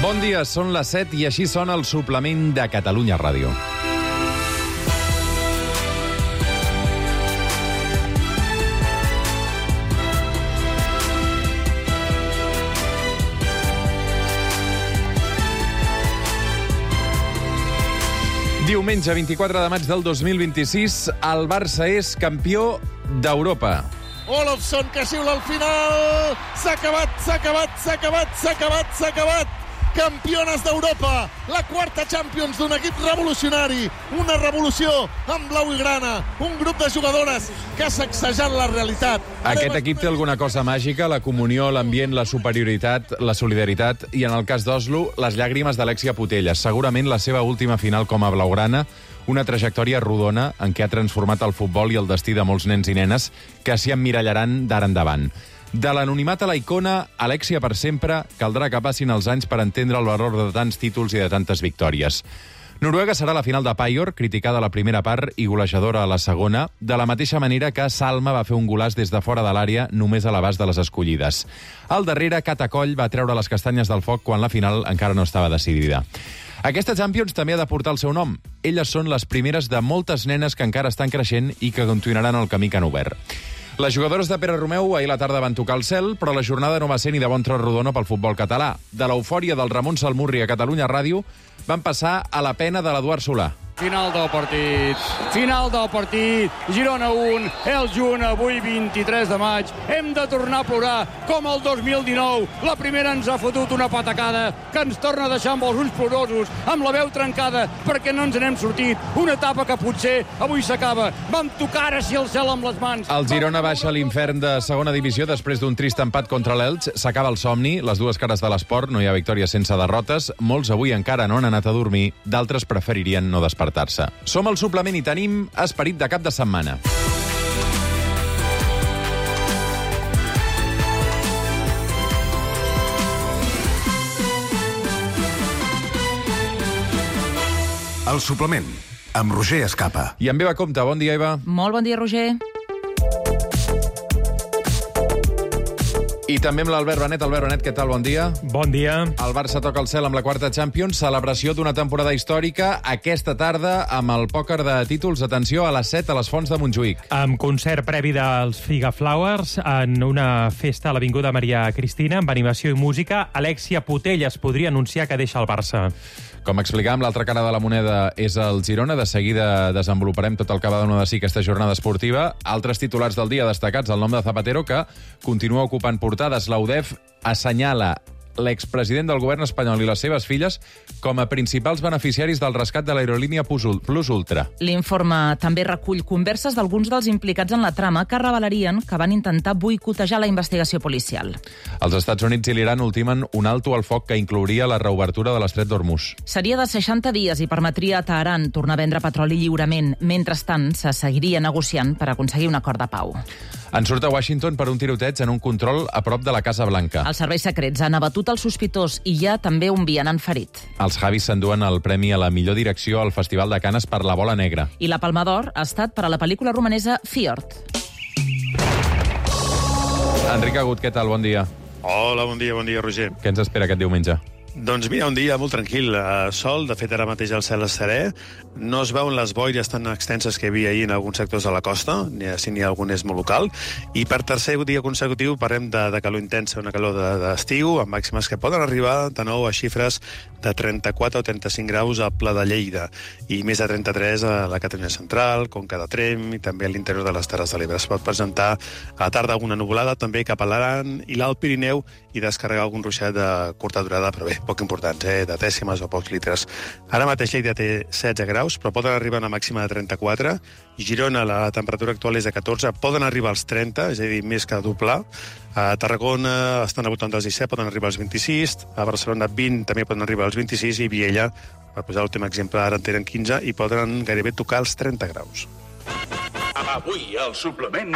Bon dia, són les 7 i així sona el suplement de Catalunya Ràdio. Diumenge 24 de maig del 2026, el Barça és campió d'Europa. Olofsson, que xiula al final. S'ha acabat. Campiones d'Europa. La quarta Champions d'un equip revolucionari. Una revolució amb blau i grana. Un grup de jugadores que ha sacsejat la realitat. Aquest equip té alguna cosa màgica, la comunió, l'ambient, la superioritat, la solidaritat i, en el cas d'Oslo, les llàgrimes d'Alexia Putellas. Segurament la seva última final com a blaugrana, una trajectòria rodona en què ha transformat el futbol i el destí de molts nens i nenes que s'hi emmirallaran d'ara endavant. De l'anonimat a la icona, Alexia per sempre, caldrà que passin els anys per entendre el valor de tants títols i de tantes victòries. Noruega serà la final de Payor, criticada a la primera part i golejadora a la segona, de la mateixa manera que Salma va fer un golaç des de fora de l'àrea només a l'abast de les escollides. Al darrere, Catacoll va treure les castanyes del foc quan la final encara no estava decidida. Aquesta Champions també ha de portar el seu nom. Elles són les primeres de moltes nenes que encara estan creixent i que continuaran el camí que han obert. Les jugadores de Pere Romeu ahir a la tarda van tocar el cel, però la jornada no va ser ni de bon tros rodona pel futbol català. De l'eufòria del Ramon Salmurri a Catalunya Ràdio van passar a la pena de l'Eduard Solà. Final del partit, Girona 1, el Junt, avui 23 de maig. Hem de tornar a plorar, com el 2019. La primera ens ha fotut una patacada que ens torna a deixar amb els ulls plorosos, amb la veu trencada, perquè no ens n'hem sortit. Una etapa que potser avui s'acaba. Vam tocar així el cel amb les mans. El Girona baixa a l'infern de segona divisió després d'un trist empat contra l'Elx. S'acaba el somni, les dues cares de l'esport, no hi ha victòria sense derrotes. Molts avui encara no han anat a dormir, d'altres preferirien no despertar. Som al suplement i tenim esperit de cap de setmana. El suplement, amb Roger Escapa. I amb Eva Compte. Bon dia, Eva. Molt bon dia, Roger. I també amb l'Albert Benet. Albert Benet, què tal? Bon dia. Bon dia. El Barça toca el cel amb la quarta Champions, celebració d'una temporada històrica aquesta tarda amb el pòquer de títols. Atenció, a les 7 a les Fonts de Montjuïc. Amb concert previ dels Figaflowers en una festa a l'Avinguda Maria Cristina, amb animació i música, Alexia Putellas podria anunciar que deixa el Barça. Com explicàvem, l'altra cara de la moneda és el Girona. De seguida desenvoluparem tot el que va donar de si aquesta jornada esportiva. Altres titulars del dia destacats, el nom de Zapatero, que continua ocupant portades. La UDEF assenyala l'expresident del govern espanyol i les seves filles com a principals beneficiaris del rescat de l'aerolínia Plus Ultra. L'informe també recull converses d'alguns dels implicats en la trama que revelarien que van intentar boicotejar la investigació policial. Els Estats Units i l'Iran ultimen un alto al foc que inclouria la reobertura de l'estret d'Hormuz. Seria de 60 dies i permetria a Teheran tornar a vendre petroli lliurement. Mentrestant, se seguiria negociant per aconseguir un acord de pau. En surt a Washington per un tiroteig en un control a prop de la Casa Blanca. Els serveis secrets han abatut el sospitós i hi ha també un vianant ferit. Els Javis s'enduen el premi a la millor direcció al Festival de Canes per La Bola Negra. I la Palma d'Or ha estat per a la pel·lícula romanesa Fjord. Enric Agut, què tal? Bon dia. Hola, bon dia, Roger. Què ens espera aquest diumenge? Doncs mira, un dia molt tranquil. Sol, de fet, ara mateix el cel és serè. No es veuen les boires tan extenses que hi havia ahir en alguns sectors de la costa, si n'hi ha algun és molt local. I per tercer dia consecutiu parlem de calor intensa, una calor d'estiu, amb màximes que poden arribar de nou a xifres de 34 o 35 graus al Pla de Lleida i més de 33 a la Catalunya Central, Conca de Tremp i també a l'interior de les Terres de l'Ebre. Es pot presentar a la tarda alguna nuvolada també cap a l'Aran i l'Alt Pirineu i descarregar algun ruixat de curta durada, però bé, poc importants, de dècimes o pocs litres. Ara mateix Lleida té 16 graus, però poden arribar a una màxima de 34. I Girona, la temperatura actual és de 14, poden arribar als 30, és a dir, més que doblar. A Tarragona estan al voltant dels 17, poden arribar als 26. A Barcelona 20, també poden arribar als 26. I Viella, per posar l'últim exemple, ara en tenen 15 i poden gairebé tocar els 30 graus. Avui, al suplement...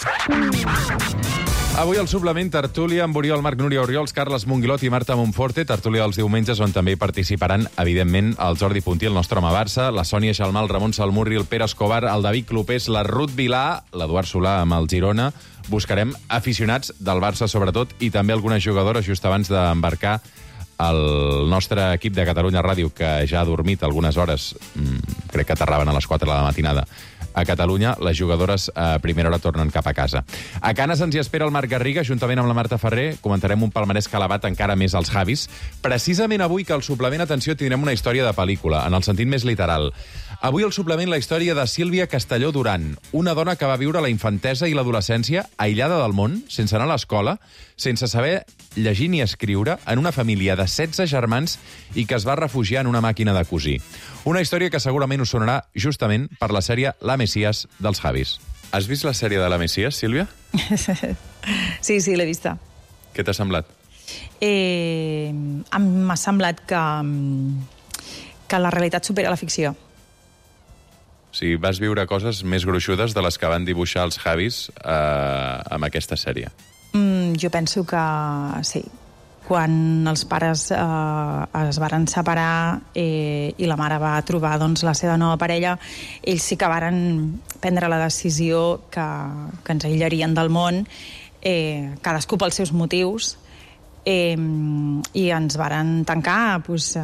Avui al suplement, tertúlia amb Oriol, Marc, Núria Oriols, Carles Monguilot i Marta Monforte. Tertúlia dels diumenges on també hi participaran, evidentment, el Jordi Puntí, el nostre home Barça, la Sònia Xalmà, el Ramon Salmurri, el Pere Escobar, el David Clopés, la Ruth Vilà, l'Eduard Solà amb el Girona. Buscarem aficionats del Barça, sobretot, i també algunes jugadores just abans d'embarcar El nostre equip de Catalunya Ràdio, que ja ha dormit algunes hores, crec que aterraven a les 4 de la matinada, a Catalunya, les jugadores a primera hora tornen cap a casa. A Canes ens hi espera el Marc Garriga, juntament amb la Marta Ferrer. Comentarem un palmarès que ha elevat encara més als Javis. Precisament avui, que al suplement, atenció, tindrem una història de pel·lícula, en el sentit més literal. Avui al suplement la història de Sílvia Castelló Duran, una dona que va viure la infantesa i l'adolescència aïllada del món, sense anar a l'escola, sense saber llegir ni escriure, en una família de 16 germans i que es va refugiar en una màquina de cosir. Una història que segurament us sonarà justament per la sèrie La Messias dels Javis. Has vist la sèrie de La Messias, Sílvia? Sí, l'he vista. Què t'ha semblat? M'ha semblat que la realitat supera la ficció. O sigui, vas viure coses més gruixudes de les que van dibuixar els Javis amb aquesta sèrie. Jo penso que sí. Quan els pares es varen separar i la mare va trobar la seva nova parella, ells sí que varen prendre la decisió que ens aïllarien del món, cadascú pels seus motius, i ens varen tancar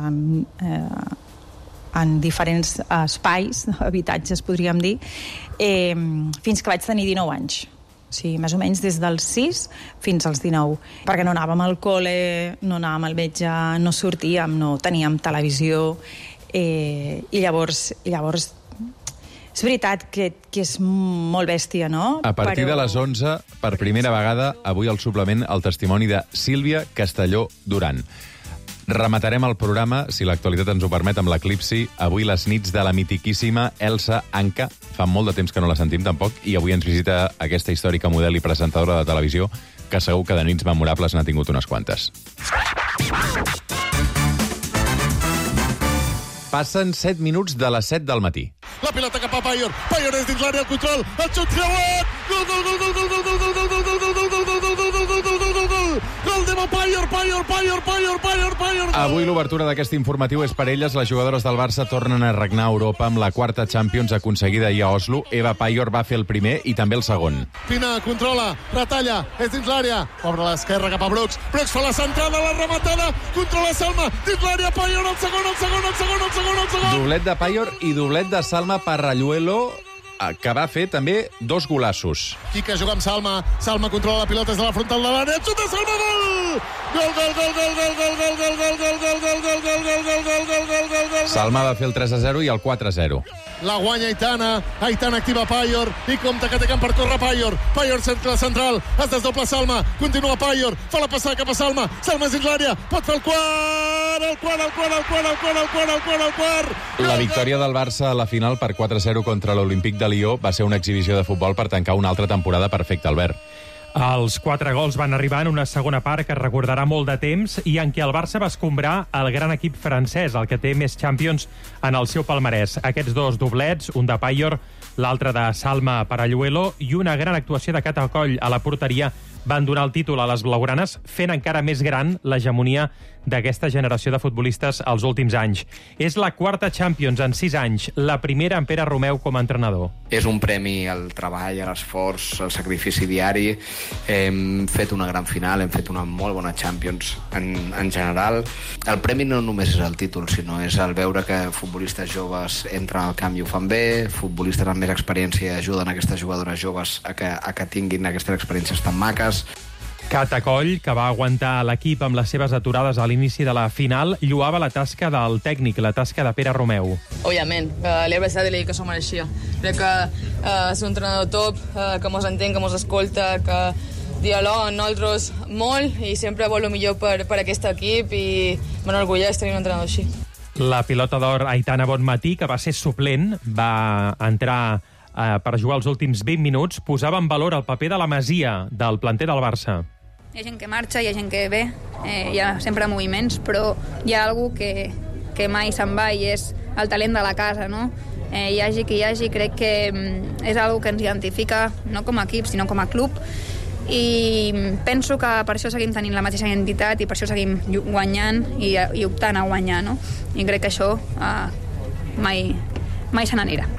en diferents espais, habitatges, podríem dir, fins que vaig tenir 19 anys. O sigui, més o menys des dels 6 fins als 19. Perquè no anàvem al col·le, no anàvem al metge, no sortíem, no teníem televisió. I llavors és veritat que és molt bèstia, no? A partir de les 11, per primera vegada, avui al suplement, el testimoni de Sílvia Castelló Duran. Rematarem el programa, si l'actualitat ens ho permet, amb l'eclipsi. Avui les nits de la mitiquíssima Elsa Anca. Fa molt de temps que no la sentim, tampoc, i avui ens visita aquesta històrica model i presentadora de televisió, que segur que de nits memorables n'ha tingut unes quantes. Passen 7 minuts de les 7 del matí. La pilota cap a Paior. Paior és dins l'àrea, el control. El xut creuat. Gol, gol, gol, gol, gol, gol, gol, gol, gol, gol, gol, gol, gol de Paior. Avui l'obertura d'aquest informatiu és per elles. Les jugadores del Barça tornen a regnar a Europa amb la quarta Champions aconseguida ahir a Oslo. Eva Paior va fer el primer i també el segon. Pina controla, retalla, és dins l'àrea. Obre a l'esquerra cap a Brooks. Brooks fa la centrada, la rematada. Controla Salma, dins l'àrea, Paior, el segon. Doblet de Paior i doblet de Salma Parralluelo, que va fer també 2 golassos. Quica juga amb Salma. Salma controla la pilota des de la frontal de l'àrea. Xuta Salma, gol! Salma va fer el 3-0 i el 4-0. La guanya Aitana. Aitana activa Paior. I compta que té camp per córrer Paior. Paior cercle central. Es desdobla Salma. Continua Paior. Fa la passada cap a Salma. Salma és dins l'àrea. Pot fer el quart. La victòria del Barça a la final per 4-0 contra l'Olímpic de Lió va ser una exhibició de futbol per tancar una altra temporada perfecta, Albert. Els 4 gols van arribar en una segona part que recordarà molt de temps i en què el Barça va escombrar el gran equip francès, el que té més Champions en el seu palmarès. Aquests 2 doblets, un de Paior, l'altre de Salma Paralluelo, i una gran actuació de Catacoll a la porteria van donar el títol a les blaugranes, fent encara més gran l'hegemonia d'aquesta generació de futbolistes als últims anys. És la quarta Champions en 6 anys, la primera amb Pere Romeu com a entrenador. És un premi al treball, a l'esforç, al sacrifici diari. Hem fet una gran final, hem fet una molt bona Champions en general. El premi no només és el títol, sinó és el veure que futbolistes joves entren al camp i ho fan bé, futbolistes amb més experiència ajuden aquestes jugadores joves a que tinguin aquestes experiències tan maques. Catacoll, que va aguantar l'equip amb les seves aturades a l'inici de la final, lloava la tasca del tècnic, la tasca de Pere Romeu. Òbviament, li he abraçat i li dic que s'ho mereixia. Crec que és un entrenador top, que mos entén, que mos escolta, que dialoga amb nosaltres molt i sempre vol el millor per aquest equip i m'enorgulleix tenir un entrenador així. La pilota d'or Aitana Bonmatí, que va ser suplent, va entrar per jugar els últims 20 minuts, posava en valor el paper de la Masia del planter del Barça. Hi ha gent que marxa, hi ha gent que ve, hi ha sempre moviments, però hi ha algú que mai se'n va i és el talent de la casa, no? Hi hagi qui hi hagi, crec que és algo que ens identifica no com a equip, sinó com a club, i penso que per això seguim tenint la mateixa identitat i per això seguim guanyant i optant a guanyar, no? I crec que això mai se n'anirà.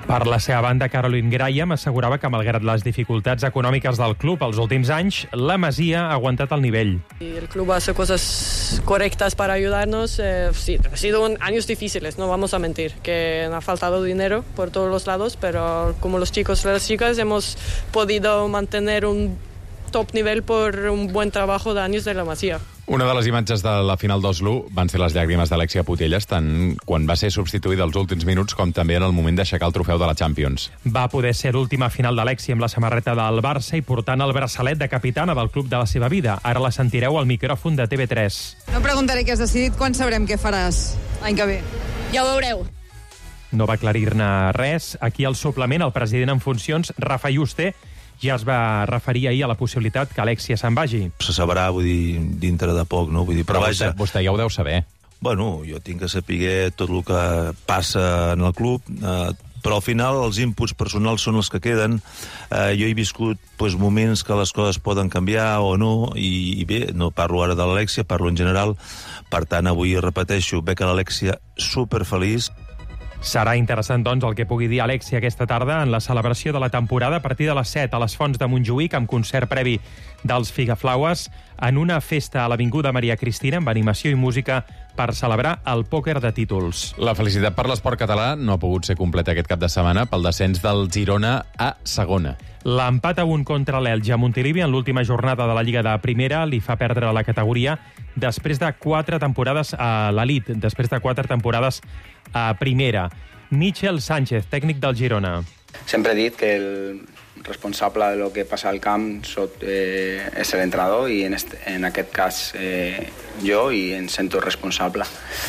Per la seva banda, Caroline Graham assegurava que, malgrat les dificultats econòmiques del club els últims anys, la Masia ha aguantat el nivell. El club hace cosas correctas para ayudarnos. Sí, ha sido años difíciles, no vamos a mentir, que ha faltado dinero por todos los lados, pero como los chicos y las chicas hemos podido mantener un top nivel por un buen trabajo de años de la Masia. Una de les imatges de la final d'Oslo van ser les llàgrimes d'Alexia Putellas, tant quan va ser substituïda als últims minuts com també en el moment d'aixecar el trofeu de la Champions. Va poder ser l'última final d'Alexia amb la samarreta del Barça i portant el braçalet de capitana del club de la seva vida. Ara la sentireu al micròfon de TV3. No preguntaré què has decidit, quan sabrem què faràs l'any que ve? Ja ho veureu. No va aclarir-ne res. Aquí al suplement, el president en funcions, Rafa Yuste, ja es va referir ahir a la possibilitat que Alexia se'n vagi. Se sabrà, vull dir, dintre de poc, no? Vull dir, però vostè ja ho deu saber. Bueno, jo tinc que saber tot el que passa en el club, però al final els inputs personals són els que queden. Jo he viscut moments que les coses poden canviar o no, i bé, no parlo ara de l'Alexia, parlo en general. Per tant, avui repeteixo, veig a l'Alexia superfeliç. Serà interessant, doncs, el que pugui dir Alexia aquesta tarda en la celebració de la temporada a partir de les 7 a les Fonts de Montjuïc, amb concert previ dels Figaflaues, en una festa a l'Avinguda Maria Cristina amb animació i música per celebrar el pòquer de títols. La felicitat per l'esport català no ha pogut ser completa aquest cap de setmana pel descens del Girona a segona. L'empat a 1 contra l'Elx a Montilivi en l'última jornada de la Lliga de Primera li fa perdre la categoria després de 4 temporades a l'elit, després de 4 temporades a Primera. Michel Sánchez, tècnic del Girona. Sempre he dit que el responsable de lo que passa al camp és l'entrenador i en aquest cas jo, i em sento responsable.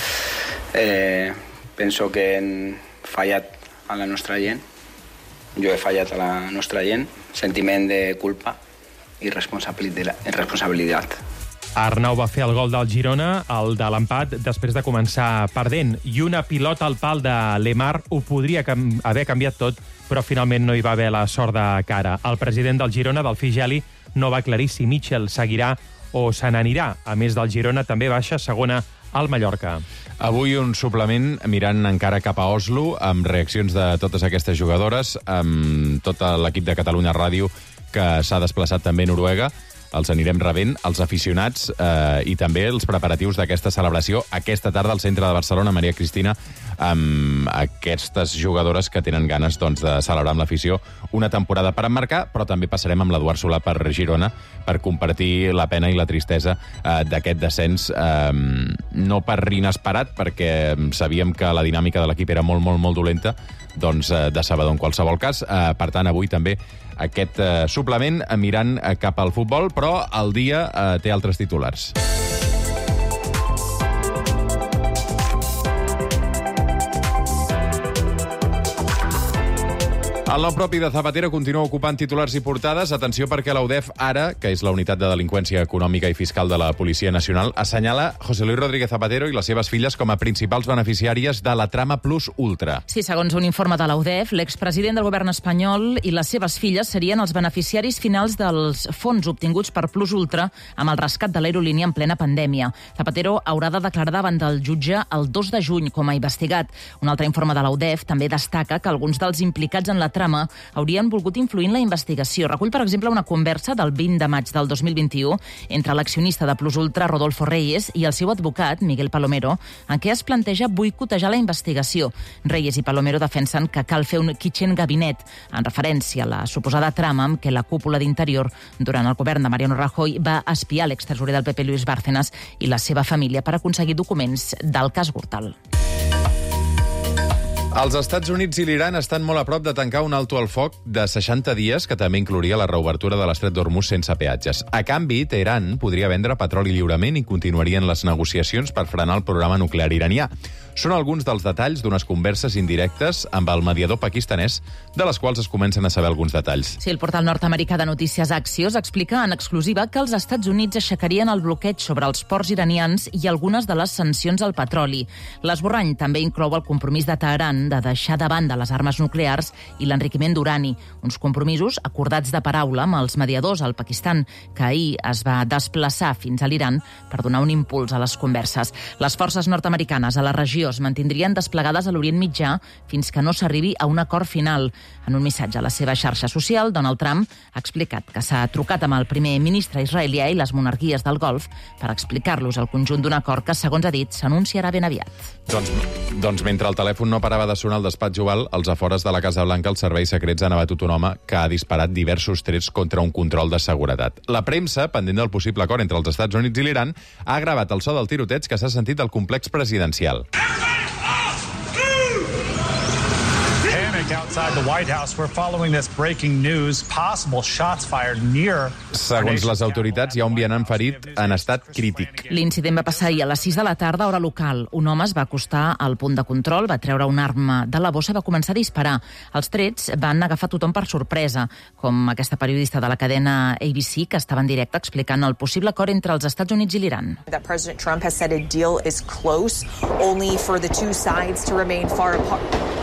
Penso que hem fallat a la nostra gent, jo he fallat a la nostra gent, sentiment de culpa i responsabilitat. Arnau va fer el gol del Girona, el de l'empat, després de començar perdent. I una pilota al pal de Lemar ho podria haver canviat tot, però finalment no hi va haver la sort de cara. El president del Girona, Delfí Geli, no va aclarir si Michel seguirà o se n'anirà. A més del Girona, també baixa segona al Mallorca. Avui un suplement mirant encara cap a Oslo, amb reaccions de totes aquestes jugadores, amb tot l'equip de Catalunya Ràdio, que s'ha desplaçat també a Noruega. Els anirem rebent, els aficionats i també els preparatius d'aquesta celebració aquesta tarda al centre de Barcelona, Maria Cristina, amb aquestes jugadores que tenen ganes de celebrar amb l'afició una temporada per emmarcar, però també passarem amb l'Eduard Solà per Girona per compartir la pena i la tristesa d'aquest descens, no per inesperat, perquè sabíem que la dinàmica de l'equip era molt, molt, molt dolenta, doncs decebedor en qualsevol cas. Per tant, avui també aquest suplement mirant cap al futbol, però el dia té altres titulars. El nom propi de Zapatero continua ocupant titulars i portades. Atenció, perquè la UDEF ara, que és la unitat de delinqüència econòmica i fiscal de la Policia Nacional, assenyala José Luis Rodríguez Zapatero i les seves filles com a principals beneficiàries de la trama Plus Ultra. Sí, segons un informe de la UDEF, l'expresident del govern espanyol i les seves filles serien els beneficiaris finals dels fons obtinguts per Plus Ultra amb el rescat de l'aerolínia en plena pandèmia. Zapatero haurà de declarar davant del jutge el 2 de juny com a investigat. Un altre informe de la UDEF també destaca que alguns dels implicats en la trama haurien volgut influir en la investigació. Recull, per exemple, una conversa del 20 de maig del 2021 entre l'accionista de Plus Ultra, Rodolfo Reyes, i el seu advocat, Miguel Palomero, en què es planteja boicotejar la investigació. Reyes i Palomero defensen que cal fer un kitchen gabinet, en referència a la suposada trama amb què la cúpula d'Interior, durant el govern de Mariano Rajoy, va espiar l'extresorer del PP, Luis Bárcenas, i la seva família per aconseguir documents del cas Gürtel. Els Estats Units i l'Iran estan molt a prop de tancar un alto al foc de 60 dies que també inclouria la reobertura de l'estret d'Hormuz sense peatges. A canvi, Teheran podria vendre petroli lliurement i continuarien les negociacions per frenar el programa nuclear iranià. Són alguns dels detalls d'unes converses indirectes amb el mediador pakistanès, de les quals es comencen a saber alguns detalls. Sí, el portal nord-americà de notícies Axios explica en exclusiva que els Estats Units aixecarien el bloqueig sobre els ports iranians i algunes de les sancions al petroli. L'esborrany també inclou el compromís de Teheran de deixar de banda les armes nuclears i l'enriquiment d'urani, uns compromisos acordats de paraula amb els mediadors al Pakistan, que ahir es va desplaçar fins a l'Iran per donar un impuls a les converses. Les forces nord-americanes a la regió invasió es mantindrien desplegades a l'Orient Mitjà fins que no s'arribi a un acord final. En un missatge a la seva xarxa social, Donald Trump ha explicat que s'ha trucat amb el primer ministre israelià i les monarquies del Golf per explicar-los el conjunt d'un acord que, segons ha dit, s'anunciarà ben aviat. Doncs mentre el telèfon no parava de sonar al despatx oval, als afores de la Casa Blanca els serveis secrets han abatut un home que ha disparat diversos trets contra un control de seguretat. La premsa, pendent del possible acord entre els Estats Units i l'Iran, ha gravat el so del tiroteig que s'ha sentit al complex presidencial. Outside the White House, we're following this breaking news. Possible shots fired near. Segons les autoritats, hi ha un vianant ferit en estat crític. L'incident va passar ahir a les 6 de la tarda, hora local. Un home es va acostar al punt de control, va treure una arma de la bossa i va començar a disparar. Els trets van agafar tothom per sorpresa, com aquesta periodista de la cadena ABC, que estava en directe explicant el possible acord entre els Estats Units i l'Iran. That President Trump has said a deal is close, only for the two sides to remain far apart.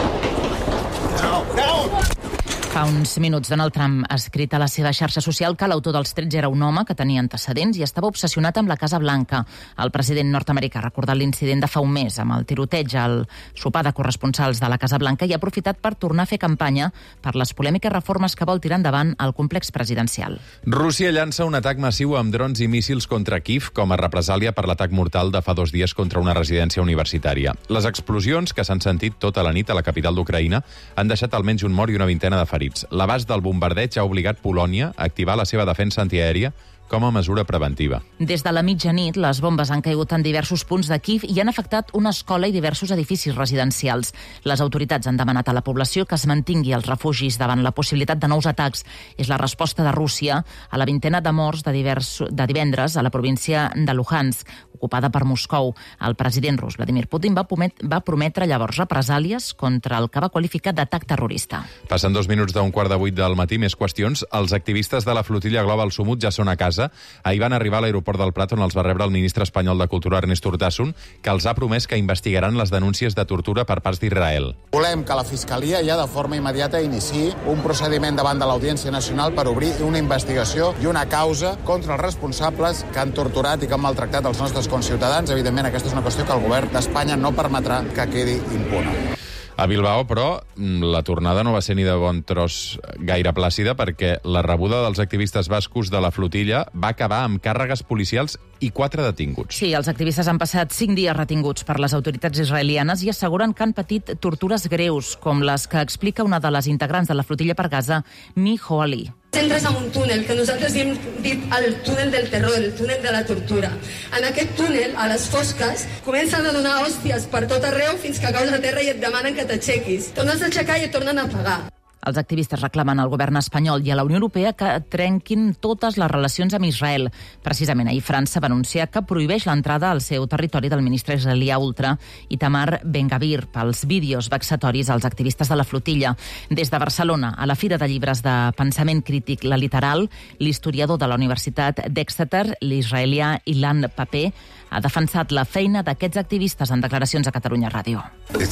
Fa uns minuts, Donald Trump ha escrit a la seva xarxa social que l'autor dels trets era un home que tenia antecedents i estava obsessionat amb la Casa Blanca. El president nord-americà ha recordat l'incident de fa un mes amb el tiroteig al sopar de corresponsals de la Casa Blanca i ha aprofitat per tornar a fer campanya per les polèmiques reformes que vol tirar endavant al complex presidencial. Rússia llança un atac massiu amb drons i míssils contra Kiev com a represàlia per l'atac mortal de fa 2 dies contra una residència universitària. Les explosions, que s'han sentit tota la nit a la capital d'Ucraïna, han deixat almenys un mort i una vintena de ferits. L'abast del bombardeig ha obligat Polònia a activar la seva defensa antiaèria com a mesura preventiva. Des de la mitjanit, les bombes han caigut en diversos punts de Kiev i han afectat una escola i diversos edificis residencials. Les autoritats han demanat a la població que es mantingui als refugis davant la possibilitat de nous atacs. És la resposta de Rússia a la vintena de morts de divendres a la província de Luhansk, ocupada per Moscou. El president rus, Vladimir Putin, va prometre llavors represàlies contra el que va qualificar d'atac terrorista. Passen 2 minuts d'un 7:45 del matí, més qüestions. Els activistes de la flotilla Global Sumut ja són a casa. Ahir van arribar a l'aeroport del Prat, on els va rebre el ministre espanyol de Cultura, Ernest Urtasun, que els ha promès que investigaran les denúncies de tortura per parts d'Israel. Volem que la Fiscalia ja de forma immediata iniciï un procediment davant de l'Audiència Nacional per obrir una investigació i una causa contra els responsables que han torturat i que han maltractat els nostres conciutadans. Evidentment, aquesta és una qüestió que el govern d'Espanya no permetrà que quedi impune. A Bilbao, però, la tornada no va ser ni de bon tros gaire plàcida perquè la rebuda dels activistes bascos de la flotilla va acabar amb càrregues policials i 4 detinguts. Sí, els activistes han passat 5 dies retinguts per les autoritats israelianes i asseguren que han patit tortures greus, com les que explica una de les integrants de la flotilla per Gaza, Mi Hoali. Entres en un túnel que nosaltres hem dit el túnel del terror, el túnel de la tortura. En aquest túnel, a les fosques, comencen a donar hòsties per tot arreu fins que caus a terra i et demanen que t'aixequis. Tornes a aixecar i et tornen a pagar. Els activistes reclamen al govern espanyol i a la Unió Europea que trenquin totes les relacions amb Israel. Precisament ahir França va anunciar que prohibeix l'entrada al seu territori del ministre israelià ultra Itamar Ben-Gvir pels vídeos vexatoris als activistes de la flotilla. Des de Barcelona, a la Fira de Llibres de Pensament Crític La Literal, l'historiador de la Universitat d'Exeter, l'israelià Ilan Pappé, ha defensat la feina d'aquests activistes en declaracions a Catalunya Ràdio.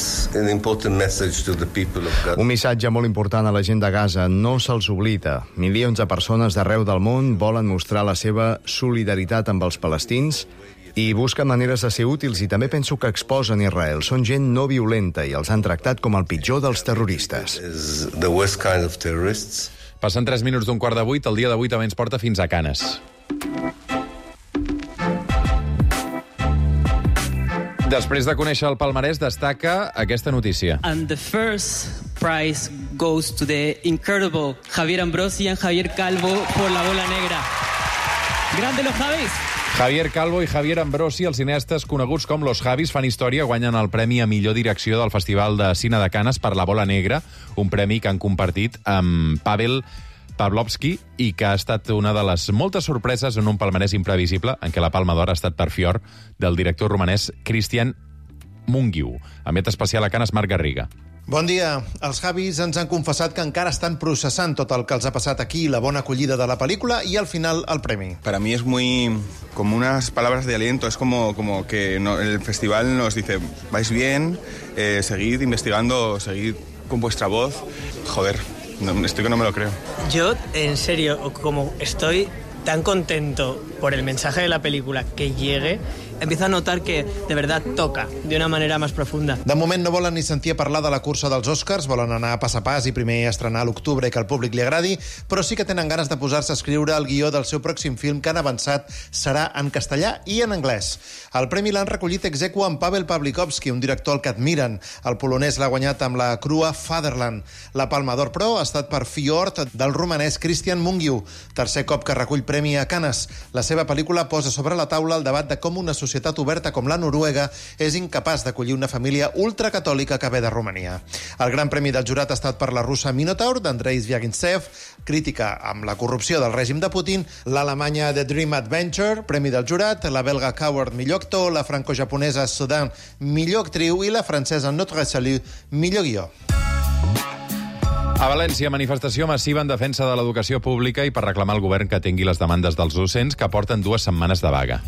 Un missatge molt important a la gent de Gaza, no se'ls oblida. Milions de persones d'arreu del món volen mostrar la seva solidaritat amb els palestins i busquen maneres de ser útils i també penso que exposen Israel. Són gent no violenta i els han tractat com el pitjor dels terroristes. Passen 3 minuts d'un 7:45, el dia d'avui també ens porta fins a Canes. Després de conèixer el palmarès, destaca aquesta notícia. And the first prize goes to the incredible Javier Ambrosi and Javier Calvo por La Bola Negra. Grande los Javis! Javier Calvo i Javier Ambrosi, els cineastes coneguts com Los Javis, fan història, guanyen el Premi a Millor Direcció del Festival de Cine de Canes per La Bola Negra, un premi que han compartit amb Pavel Pavlovsky i que ha estat una de les moltes sorpreses en un palmarès imprevisible en què la Palma d'Or ha estat per Fior del director romanès Cristian Mungiu. Ambient especial a Canes, Marc Garriga. Bon dia. Els Javis ens han confessat que encara estan processant tot el que els ha passat aquí, la bona acollida de la pel·lícula i al final el premi. Para mí es muy como unas palabras de aliento, es como que el festival nos dice, vais bien, seguid investigando, seguid con vuestra voz. Joder, estoy que no me lo creo. Yo, en serio, como estoy tan contento por el mensaje de la película que llegue, empiezo a notar que de verdad toca de una manera más profunda. De moment no volen ni sentir a parlar de la cursa dels Oscars, volen anar pas a pas i primer estrenar a l'octubre i que al públic li agradi, però sí que tenen ganes de posar-se a escriure el guió del seu pròxim film que han avançat serà en castellà i en anglès. El premi l'han recollit ex aequo amb Paweł Pawlikowski, un director al que admiren. El polonès l'ha guanyat amb la crua Fatherland. La Palma d'Or, però, ha estat per Fjord, del romanès Christian Mungiu, tercer cop que recull premi a Cannes. La seva pel·lícula posa sobre la taula el debat de com una societat oberta com la Noruega és incapaç d'acollir una família ultracatòlica que ve de Romania. El gran premi del jurat ha estat per la russa Minotaur, d'Andrei Zvyagintsev, crítica amb la corrupció del règim de Putin, l'alemanya The Dream Adventure, premi del jurat, la belga Coward, millor actor, la franco-japonesa Sudan, millor actriu, i la francesa Notre Salut, millor guió. A València, manifestació massiva en defensa de l'educació pública i per reclamar al govern que atengui les demandes dels docents que porten 2 setmanes de vaga.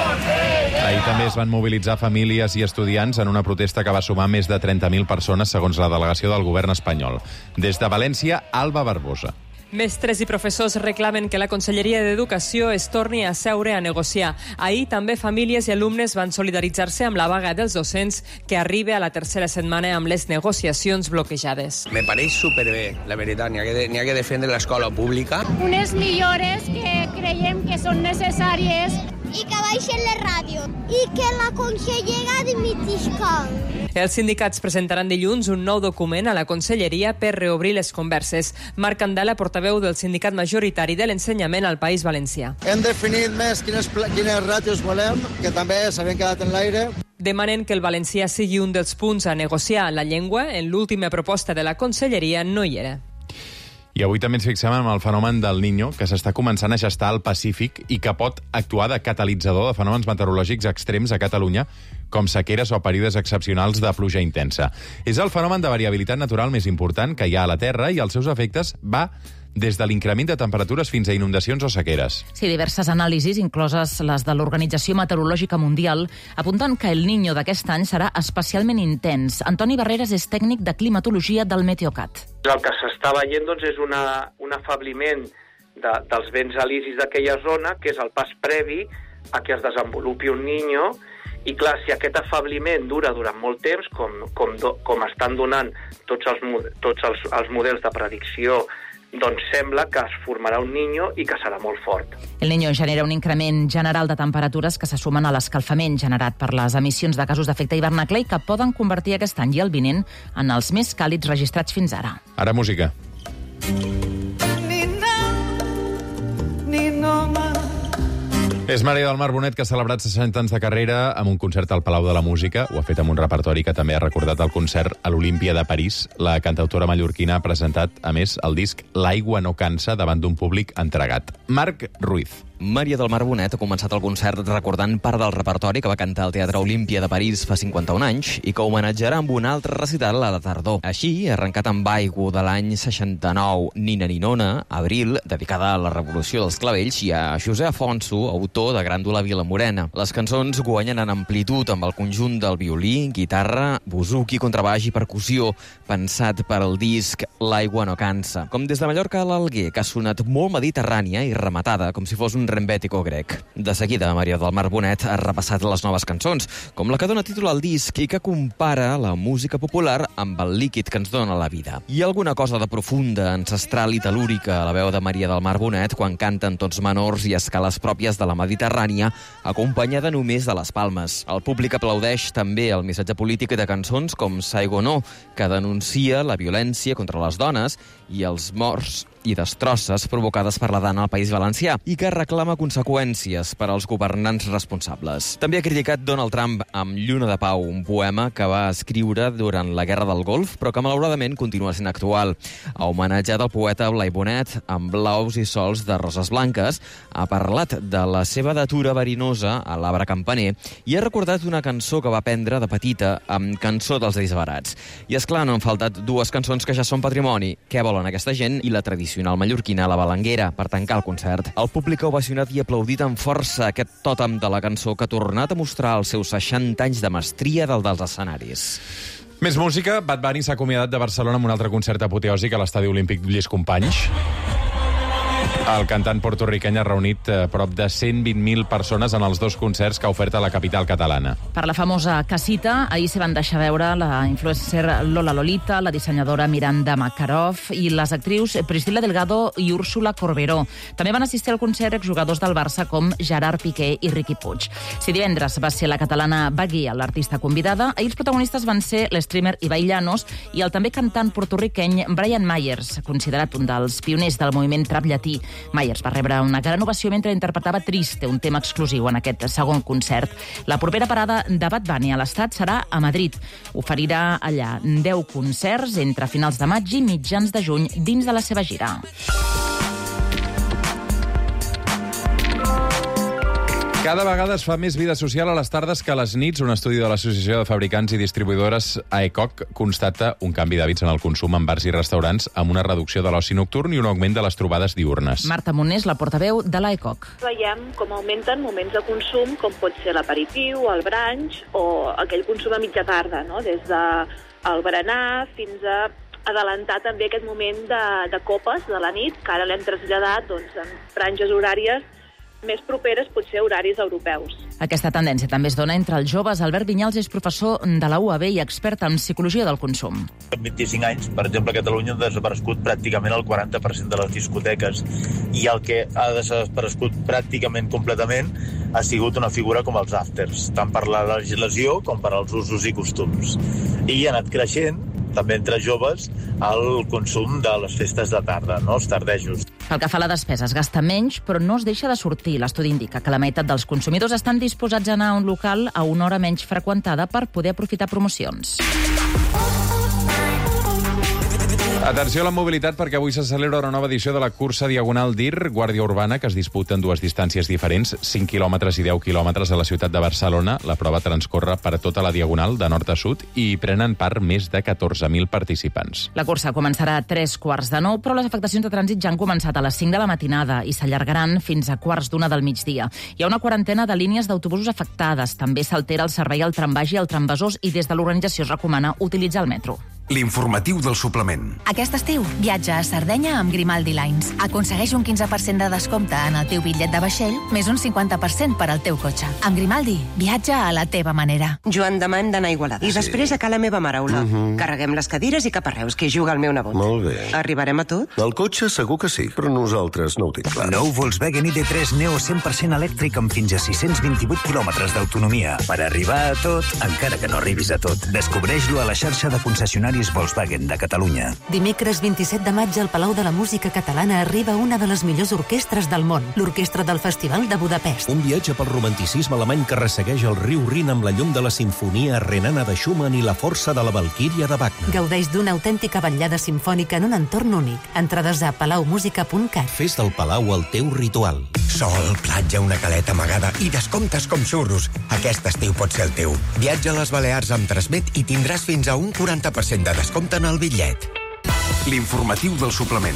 Ahir també es van mobilitzar famílies i estudiants en una protesta que va sumar més de 30.000 persones, segons la delegació del govern espanyol. Des de València, Alba Barbosa. Mestres i professors reclamen que la Conselleria d'Educació es torni a seure a negociar. Ahir també famílies i alumnes van solidaritzar-se amb la vaga dels docents que arriba a la tercera setmana amb les negociacions bloquejades. Me pareix superbé, la veritat. N'hi ha que defendre l'escola pública. Unes millores que creiem que són necessàries i que baixen la ràdio i que la consellera dimitixca. Els sindicats presentaran dilluns un nou document a la Conselleria per reobrir les converses. Marc Candela, portaveu del sindicat majoritari de l'ensenyament al País Valencià. Hem definit més quines ràtios volem, que també s'havien quedat en l'aire. Demanen que el valencià sigui un dels punts a negociar. La llengua, en l'última proposta de la Conselleria, no hi era. I avui també ens fixem en el fenomen del Niño, que s'està començant a gestar al Pacífic i que pot actuar de catalitzador de fenòmens meteorològics extrems a Catalunya, com sequeres o períodes excepcionals de pluja intensa. És el fenomen de variabilitat natural més important que hi ha a la Terra i els seus efectes va des de l'increment de temperatures fins a inundacions o sequeres. Sí, diverses anàlisis, incloses les de l'Organització Meteorològica Mundial, apunten que el Niño d'aquest any serà especialment intens. Antoni Barreras és tècnic de climatologia del Meteocat. El que s'està veient doncs, és un afabliment dels vents alisis d'aquella zona, que és el pas previ a que es desenvolupi un Niño, i clar, si aquest afabliment dura durant molt temps, com estan donant tots els models de predicció, doncs sembla que es formarà un Niño i que serà molt fort. El Niño genera un increment general de temperatures que se sumen a l'escalfament generat per les emissions de gasos d'efecte hivernacle i que poden convertir aquest any i el vinent en els més càlids registrats fins ara. Ara música. És Maria del Mar Bonet, que ha celebrat 60 anys de carrera amb un concert al Palau de la Música. Ho ha fet amb un repertori que també ha recordat el concert a l'Olímpia de París. La cantautora mallorquina ha presentat, a més, el disc L'aigua no cansa davant d'un públic entregat. Marc Ruiz. Maria del Mar Bonet ha començat el concert recordant part del repertori que va cantar al Teatre Olímpia de París fa 51 anys i que homenatjarà amb un altre recital a la tardor. Així, ha arrencat amb Aigua de l'any 69, Nina Ninona, Abril, dedicada a la Revolució dels Clavells, i a José Afonso, autor de Gràndula Vilamorena. Les cançons guanyen en amplitud amb el conjunt del violí, guitarra, buzuki, contrabaix i percussió, pensat per al disc L'aigua no cansa. Com des de Mallorca a l'Alguer, que ha sonat molt mediterrània i rematada, com si fos un rembètico grec. De seguida, Maria del Mar Bonet ha repassat les noves cançons, com la que dona títol al disc i que compara la música popular amb el líquid que ens dona la vida. Hi ha alguna cosa de profunda, ancestral i telúrica a la veu de Maria del Mar Bonet quan canta en tons menors i escales pròpies de la Mediterrània, acompanyada només de les palmes. El públic aplaudeix també el missatge polític de cançons com Saigonó, que denuncia la violència contra les dones i els morts i destrosses provocades per la dana al País Valencià i que reclama conseqüències per als governants responsables. També ha criticat Donald Trump amb Lluna de Pau, un poema que va escriure durant la Guerra del Golf, però que malauradament continua sent actual. Ha homenatjat el poeta Blai Bonet amb Blaus i sols de roses blanques, ha parlat de la seva datura verinosa a l'arbre campaner i ha recordat una cançó que va aprendre de petita amb Cançó dels Disbarats. I és clar, no han faltat dues cançons que ja són patrimoni, Què volen aquesta gent i la tradicional mallorquina La Balanguera, per tancar el concert. El públic ha ovacionat i aplaudit amb força aquest tòtem de la cançó que ha tornat a mostrar els seus 60 anys de mestria dels escenaris. Més música. Bad Bunny s'ha acomiadat de Barcelona amb un altre concert apoteòsic a l'Estadi Olímpic Lluís Companys. El cantant portorriqueny ha reunit prop de 120.000 persones en els 2 concerts que ha ofert a la capital catalana. Per la famosa casita, ahir s'hi van deixar veure la influencer Lola Lolita, la dissenyadora Miranda Makarov i les actrius Priscila Delgado i Úrsula Corberó. També van assistir al concert exjugadors del Barça com Gerard Piqué i Riqui Puig. Si divendres va ser la catalana Baguia l'artista convidada, ahir els protagonistes van ser l'streamer Ibai Llanos i el també cantant portorriqueny Brian Myers, considerat un dels pioners del moviment trap llatí. Myers va rebre una gran ovació mentre interpretava Triste, un tema exclusiu en aquest segon concert. La propera parada de Bad Bunny a l'estat serà a Madrid. Oferirà allà 10 concerts entre finals de maig i mitjans de juny dins de la seva gira. Cada vegada es fa més vida social a les tardes que a les nits. Un estudi de l'Associació de Fabricants i Distribuïdores AECOC constata un canvi d'hàbits en el consum en bars i restaurants amb una reducció de l'oci nocturn i un augment de les trobades diurnes. Marta Monés, la portaveu de l'AECOC. Veiem com augmenten moments de consum, com pot ser l'aperitiu, el brunch o aquell consum a mitja tarda, no? Des del berenar fins a adelantar també aquest moment de copes de la nit, que ara l'hem traslladat en franges horàries més properes, potser horaris europeus. Aquesta tendència també es dona entre els joves. Albert Vinyals és professor de la UAB i expert en psicologia del consum. En 25 anys, per exemple, a Catalunya ha desaparegut pràcticament el 40% de les discoteques i el que ha desaparegut pràcticament completament ha sigut una figura com els afters, tant per la legislació com per als usos i costums. I ha anat creixent, també entre joves, el consum de les festes de tarda, no? Els tardejos. Pel que fa a la despesa, es gasta menys, però no es deixa de sortir. L'estudi indica que la meitat dels consumidors estan disposats a anar a un local a una hora menys freqüentada per poder aprofitar promocions. Atenció a la mobilitat, perquè avui se celebra una nova edició de la cursa diagonal DIR Guàrdia Urbana, que es disputa en 2 distàncies diferents, 5 quilòmetres i 10 quilòmetres a la ciutat de Barcelona. La prova transcorre per tota la diagonal, de nord a sud, i hi prenen part més de 14.000 participants. La cursa començarà a 3:45, però les afectacions de trànsit ja han començat a les 5 de la matinada i s'allargaran fins a 1:15 del migdia. Hi ha una quarantena de línies d'autobusos afectades. També s'altera el servei al trambaix i al trambesòs i des de l'organització es recomana utilitzar el metro. L'informatiu del suplement. Aquest estiu, viatja a Sardenya amb Grimaldi Lines. Aconsegueix un 15% de descompte en el teu bitllet de vaixell, més un 50% per al teu cotxe. Amb Grimaldi, viatja a la teva manera. Joan, demà hem d'anar a Igualada. I després a Cala Meva Mare Aula. Carreguem les cadires i cap a Reus, que hi juga el meu nebot. Molt bé. Arribarem a tot? El cotxe segur que sí, però nosaltres no ho tinc clar. Nou Volkswagen ID3 Neo 100% elèctric amb fins a 628 quilòmetres d'autonomia. Per arribar a tot, encara que no arribis a tot, descobreix-lo a la xarxa de concessionaris Volkswagen de Catalunya. Dimecres 27 de maig al Palau de la Música Catalana arriba una de les millors orquestres del món, l'Orquestra del Festival de Budapest. Un viatge pel romanticisme alemany que ressegueix el riu Rin amb la llum de la sinfonia renana de Schumann i la força de la Valquíria de Wagner. Gaudeix d'una autèntica vetllada simfònica en un entorn únic. Entrades a palaumusica.cat. Fes del Palau el teu ritual. Sol, platja, una caleta amagada i descomptes com xurros. Aquest estiu pot ser el teu. Viatja a les Balears amb Transmet i tindràs fins a un 40% de descompte en el bitllet. L'informatiu del suplement.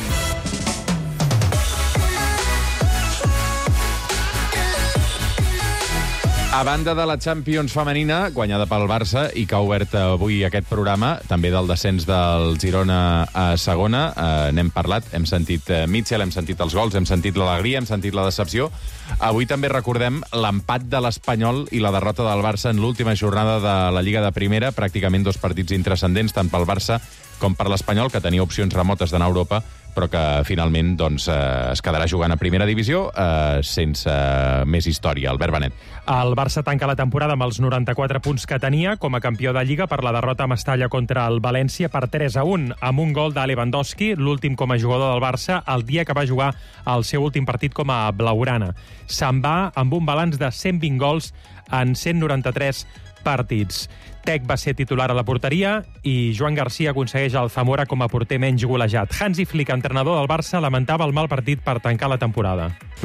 A banda de la Champions femenina, guanyada pel Barça i que ha obert avui aquest programa, també del descens del Girona a segona, n'hem parlat, hem sentit Mitchell, hem sentit els gols, hem sentit l'alegria, hem sentit la decepció. Avui també recordem l'empat de l'Espanyol i la derrota del Barça en l'última jornada de la Lliga de Primera, pràcticament 2 partits intranscendents, tant pel Barça com per l'Espanyol, que tenia opcions remotes d'anar a Europa, però que finalment es quedarà jugant a primera divisió sense més història. Albert Benet. El Barça tanca la temporada amb els 94 punts que tenia com a campió de Lliga per la derrota a Mestalla contra el València per 3-1, amb un gol de Lewandowski, l'últim com a jugador del Barça, el dia que va jugar el seu últim partit com a blaugrana. Se'n va amb un balanç de 120 gols en 193 partits. Tec va ser titular a la porteria i Joan Garcia aconsegueix el Zamora com a porter menys golejat. Hansi Flick, entrenador del Barça, lamentava el mal partit per tancar la temporada.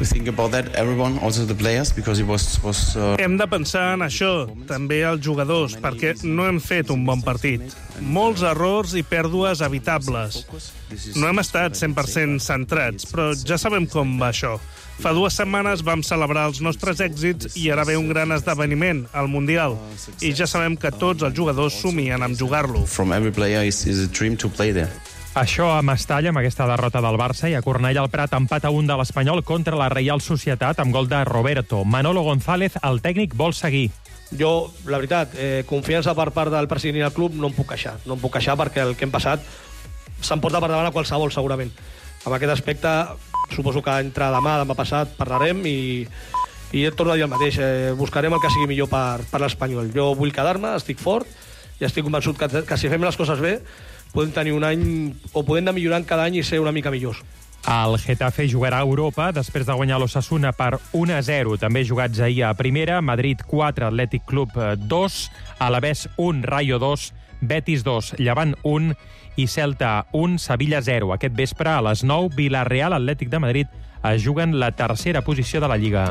Hem de pensar en això, també els jugadors, perquè no hem fet un bon partit. Molts errors i pèrdues evitables. No hem estat 100% centrats, però ja sabem com va això. Fa 2 setmanes vam celebrar els nostres èxits i ara ve un gran esdeveniment, el Mundial. I ja sabem que tots els jugadors somien amb jugar-lo. Això a Mestalla, amb aquesta derrota del Barça, i a Cornellà al Prat, empat a 1 de l'Espanyol contra la Reial Societat amb gol de Roberto. Manolo González, el tècnic, vol seguir. Jo, la veritat, confiança per part del president i del club no em puc queixar. No em puc queixar perquè el que hem passat se'n porta per davant a qualsevol, segurament. Amb aquest aspecte, suposo que entre demà passat, parlarem i et torno a dir el mateix. Buscarem el que sigui millor per l'Espanyol. Jo vull quedar-me, estic fort i estic convençut que si fem les coses bé podem tenir un any, o podem anar millorant cada any i ser una mica millors. El Getafe jugarà a Europa després de guanyar l'Osasuna per 1-0. També jugats ahir a Primera, Madrid 4, Atlètic Club 2, Alavés 1, Rayo 2, Betis 2, Llevant 1 i Celta 1, Sevilla 0. Aquest vespre, a les 9, Villarreal, Atlètic de Madrid es juguen la tercera posició de la Lliga.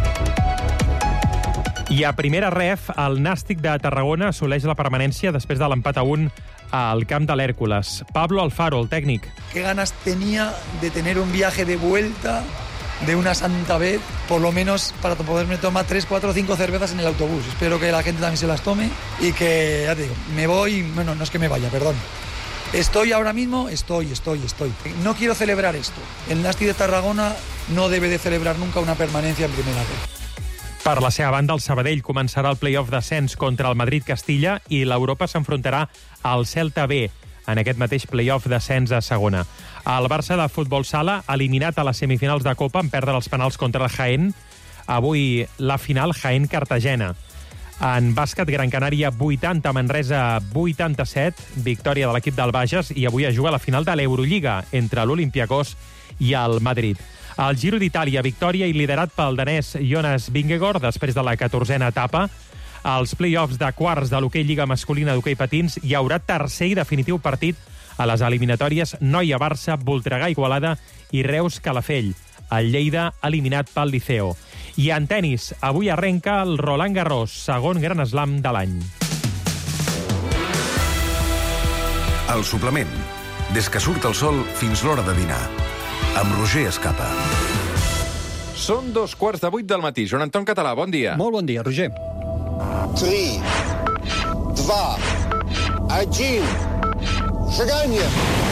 I a Primera Ref, el Nàstic de Tarragona assoleix la permanència després de l'empat a 1 al camp de l'Hèrcules. Pablo Alfaro, el técnico. Qué ganas tenía de tener un viaje de vuelta de una santa vez, por lo menos para poderme tomar 3, 4, 5 cervezas en el autobús. Espero que la gente también se las tome y que, ya te digo, me voy, bueno, no es que me vaya, perdón. Estoy ahora mismo, estoy. No quiero celebrar esto. El Nàstic de Tarragona no debe de celebrar nunca una permanencia en Primera Ref. Per la seva banda, el Sabadell començarà el play-off d'ascens contra el Madrid-Castilla i l'Europa s'enfrontarà al Celta B en aquest mateix play-off d'ascens a segona. El Barça de futbol sala, eliminat a les semifinals de Copa en perdre els penals contra el Jaén. Avui la final Jaén-Cartagena. En bàsquet, Gran Canària 80, Manresa 87, victòria de l'equip del Bages, i avui es juga la final de l'Eurolliga entre l'Olympiakos i el Madrid. El Giro d'Itàlia, victòria i liderat pel danès Jonas Vingegaard després de la 14a etapa. Als play-offs de quarts de l'hoquei Lliga Masculina d'hoquei patins hi haurà tercer i definitiu partit a les eliminatòries Noia-Barça, Voltregà-Igualada i Reus-Calafell. El Lleida eliminat pel Liceo. I en tenis, avui arrenca el Roland Garros, segon gran slam de l'any. El suplement. Des que surt el sol fins l'hora de dinar. Amb Roger Escapa. Són 2:15 del matí. Joan Anton Català, bon dia. Molt bon dia, Roger. 3, 2, 1, seganya!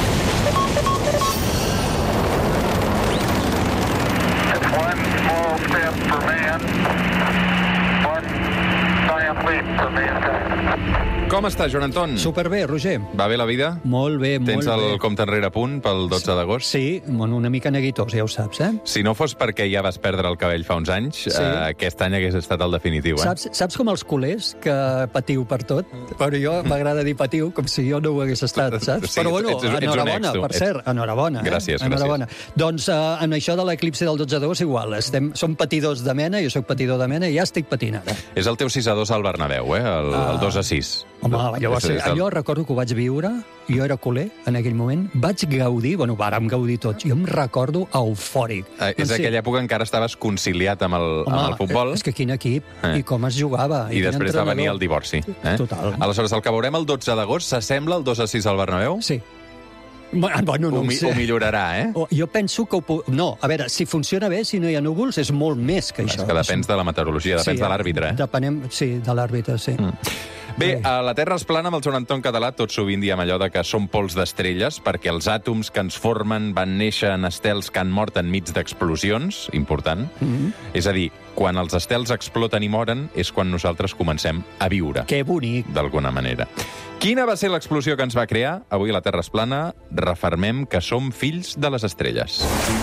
It's one small step for man, one giant leap for mankind. Com estàs, Joan Anton? Superbé, Roger. Va bé la vida? Molt bé, molt bé. Tens el compte enrere a punt pel 12 d'agost? Sí, una mica neguitós, ja ho saps, eh? Si no fos perquè ja vas perdre el cabell fa uns anys, aquest any hagués estat el definitiu, eh? Saps com els culers, que patiu per tot? Però jo m'agrada dir patiu, com si jo no ho hagués estat, saps? Sí, però bueno, enhorabona, per cert, enhorabona. Gràcies. Doncs en això de l'eclipsi del 12 d'agost igual, som patidors de mena, jo soc patidor de mena i ja estic patint ara. És el teu 6-2 al Bernabéu, el 2-6. Home, allò recordo que ho vaig viure, jo era culer en aquell moment, vaig gaudir, vàrem gaudir tots, jo em recordo eufòric. És aquella època encara estaves conciliat amb el futbol. És que quin equip, i com es jugava. I després va venir el divorci. Total. Aleshores, el que veurem el 12 d'agost s'assembla al 2-6 al Bernabéu? Sí. Bueno, no ho millorarà, eh? Jo penso que no, a veure, si funciona bé, si no hi ha núvols, és molt més que això. És que depèn de la meteorologia, depèn de l'àrbitre, eh? Sí, de l'àrbitre, sí. Bé, a la Terra es plana amb el Joan Anton Català, tot sovint diem allò de que som pols d'estrelles, perquè els àtoms que ens formen van néixer en estels que han mort enmig d'explosions, important. És a dir, quan els estels exploten i moren és quan nosaltres comencem a viure. Que bonic! D'alguna manera. Quina va ser l'explosió que ens va crear? Avui a la Terra es plana refermem que som fills de les estrelles.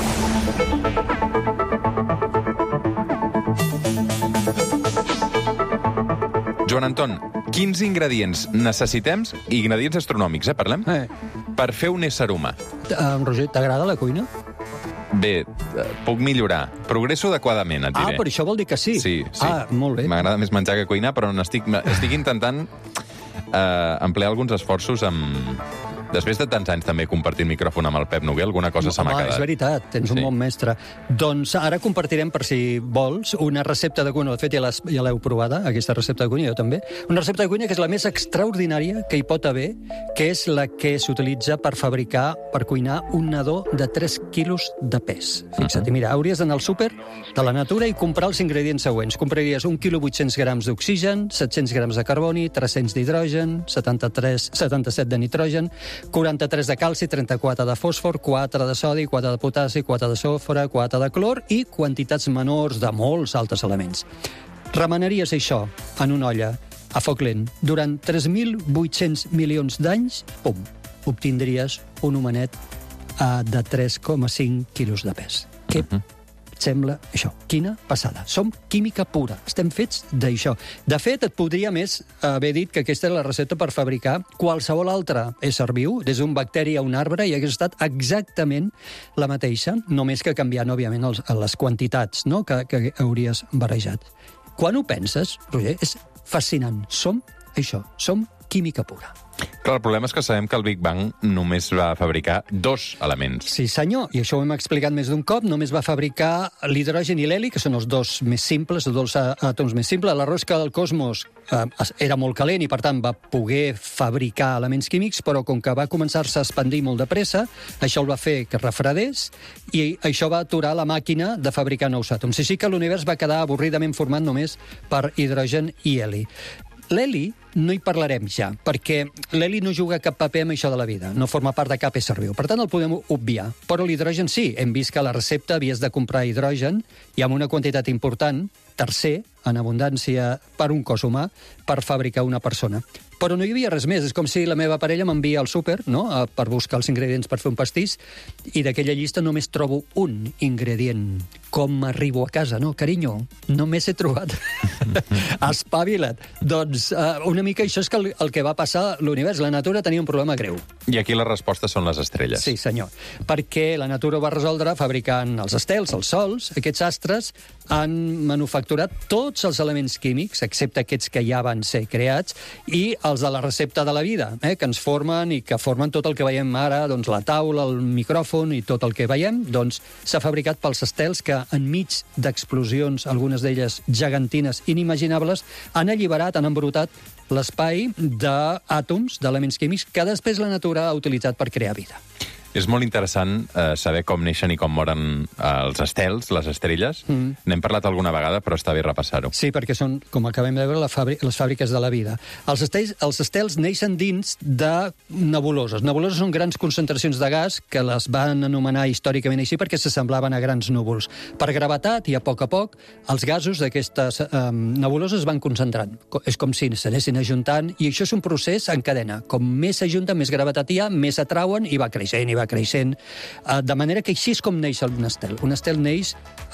Joan Anton, quins ingredients necessitem, ingredients astronòmics, parlem, per fer un ésser humà? Roger, t'agrada la cuina? Bé, puc millorar. Progresso adequadament, et diré. Però això vol dir que sí? Sí. Molt bé. M'agrada més menjar que cuinar, però estic intentant emplear alguns esforços amb... Després de tants anys també compartint micròfon amb el Pep Noguer, alguna cosa se m'ha quedat. És veritat, tens un bon mestre. Doncs ara compartirem, per si vols, una recepta de cuina. De fet, ja l'heu provada, aquesta recepta de cuina, jo també. Una recepta de cuina que és la més extraordinària que hi pot haver, que és la que s'utilitza per cuinar un nadó de 3 quilos de pes. Fixa't, mira, hauries d'anar al súper de la natura i comprar els ingredients següents. Compraries 1 quilo 800 grams d'oxigen, 700 grams de carboni, 300 d'hidrogen, 77 de nitrogen. 43 de calci, 34 de fòsfor, 4 de sodi, 4 de potassi, 4 de sofre, 4 de clor i quantitats menors de molts altres elements. Remenaries això en una olla a foc lent durant 3.800 milions d'anys, pum, obtindries un homenet de 3,5 quilos de pes. Què sembla això? Quina passada. Som química pura. Estem fets d'això. De fet, et podria més haver dit que aquesta era la recepta per fabricar qualsevol altre ésser viu, des d'un bacteri a un arbre, i hagués estat exactament la mateixa, només que canviant, òbviament, les quantitats, no?, que hauries barrejat. Quan ho penses, Roger, és fascinant. Som això. Som química pura. Clar, el problema és que sabem que el Big Bang només va fabricar 2 elements. Sí, senyor, i això ho hem explicat més d'un cop. Només va fabricar l'hidrogen i l'heli, que són els dos més simples, els dos àtoms més simples. L'error és que el cosmos era molt calent i, per tant, va poder fabricar elements químics, però com que va començar-se a expandir molt de pressa, això el va fer que refredés i això va aturar la màquina de fabricar nous àtoms. Així que l'univers va quedar avorridament format només per hidrogen i heli. L'heli no hi parlarem ja, perquè l'heli no juga cap paper en això de la vida, no forma part de cap ésser viu. Per tant, el podem obviar. Però l'hidrogen sí. Hem vist que a la recepta havies de comprar hidrogen i amb una quantitat important, tercer, en abundància per un cos humà, per fabricar una persona. Però no hi havia res més. És com si la meva parella m'envia al súper, no?, per buscar els ingredients per fer un pastís, i d'aquella llista només trobo un ingredient. Com arribo a casa? No, carinyo, només he trobat. Espavila't. Doncs una mica això és que el que va passar a l'univers. La natura tenia un problema greu. I aquí la resposta són les estrelles. Sí, senyor. Perquè la natura ho va resoldre fabricant els estels, els sols. Aquests astres han manufacturat tots els elements químics, excepte aquests que ja van ser creats, i els de la recepta de la vida, que ens formen i que formen tot el que veiem ara, doncs la taula, el micròfon i tot el que veiem, doncs s'ha fabricat pels estels que enmig d'explosions, algunes d'elles gegantines, inimaginables, han alliberat, han embrutat l'espai d'àtoms, d'elements químics, que després la natura ha utilitzat per crear vida. És molt interessant saber com neixen i com moren els estels, les estrelles. N'hem parlat alguna vegada, però està bé repassar-ho. Sí, perquè són, com acabem de veure, les fàbriques de la vida. Els estels neixen dins de nebuloses. Nebuloses són grans concentracions de gas que les van anomenar històricament així perquè s'assemblaven a grans núvols. Per gravetat i a poc, els gasos d'aquestes nebuloses es van concentrant. És com si s'anessin ajuntant, i això és un procés en cadena. Com més s'ajunten, més gravetat hi ha, més s'atrauen i va creixent, creixent, de manera que així és com neix un estel. Un estel neix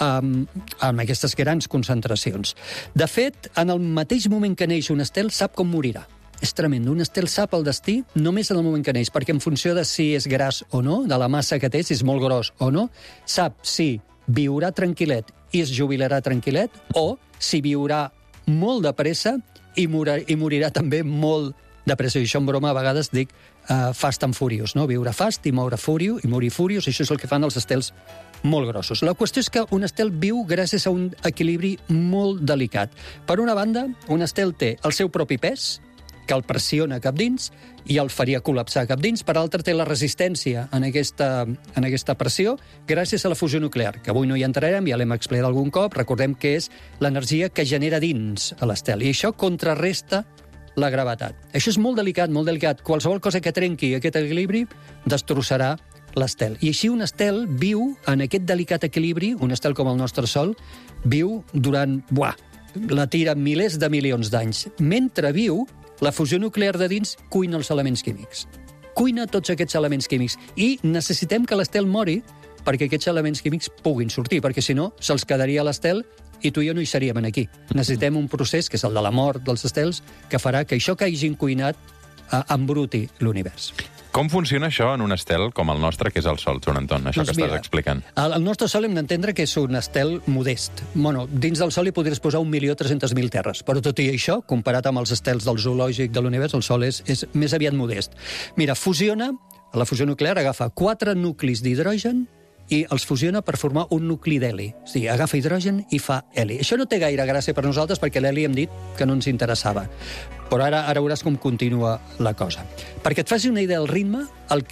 amb aquestes grans concentracions. De fet, en el mateix moment que neix un estel, sap com morirà. És tremend. Un estel sap el destí només en el moment que neix, perquè en funció de si és gras o no, de la massa que té, si és molt gros o no, sap si viurà tranquil·let i es jubilarà tranquil·let, o si viurà molt de pressa i morirà també molt de pressa. I això en broma a vegades dic fast and furious, no? Viure fast i morir furious, això és el que fan els estels molt grossos. La qüestió és que un estel viu gràcies a un equilibri molt delicat. Per una banda, un estel té el seu propi pes, que el pressiona cap dins i el faria col·lapsar cap dins. Per altra, té la resistència en aquesta pressió gràcies a la fusió nuclear, que avui no hi entrarem, ja l'hem explicat algun cop. Recordem que és l'energia que genera dins a l'estel, i això contrarresta la gravetat. Això és molt delicat, molt delicat. Qualsevol cosa que trenqui aquest equilibri destrossarà l'estel. I així un estel viu en aquest delicat equilibri, un estel com el nostre Sol, viu durant, la tira milers de milions d'anys. Mentre viu, la fusió nuclear de dins cuina els elements químics. Cuina tots aquests elements químics. I necessitem que l'estel mori perquè aquests elements químics puguin sortir, perquè si no, se'ls quedaria a l'estel i tu i jo no hi seríem aquí. Necessitem un procés, que és el de la mort dels estels, que farà que això que hagin cuinat embruti l'univers. Com funciona això en un estel com el nostre, que és el Sol, Joan Anton, això que estàs explicant? El nostre Sol hem d'entendre que és un estel modest. Bueno, dins del Sol hi podries posar 1.300.000 terres, però tot i això, comparat amb els estels del zoològic de l'univers, el Sol és més aviat modest. Mira, la fusió nuclear agafa 4 nuclis d'hidrogen i els fusiona per formar un nucli d'heli. O sigui, agafa hidrogen i fa heli. Això no té gaire gràcia per nosaltres perquè l'heli hem dit que no ens interessava. Però ara veuràs com continua la cosa. Perquè et faci una idea del ritme, el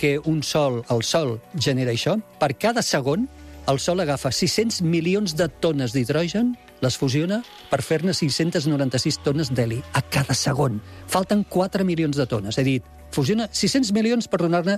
Sol genera això, per cada segon el Sol agafa 600 milions de tones d'hidrogen les fusiona per fer-ne 696 tones d'heli a cada segon. Falten 4 milions de tones. He dit, fusiona 600 milions per donar-ne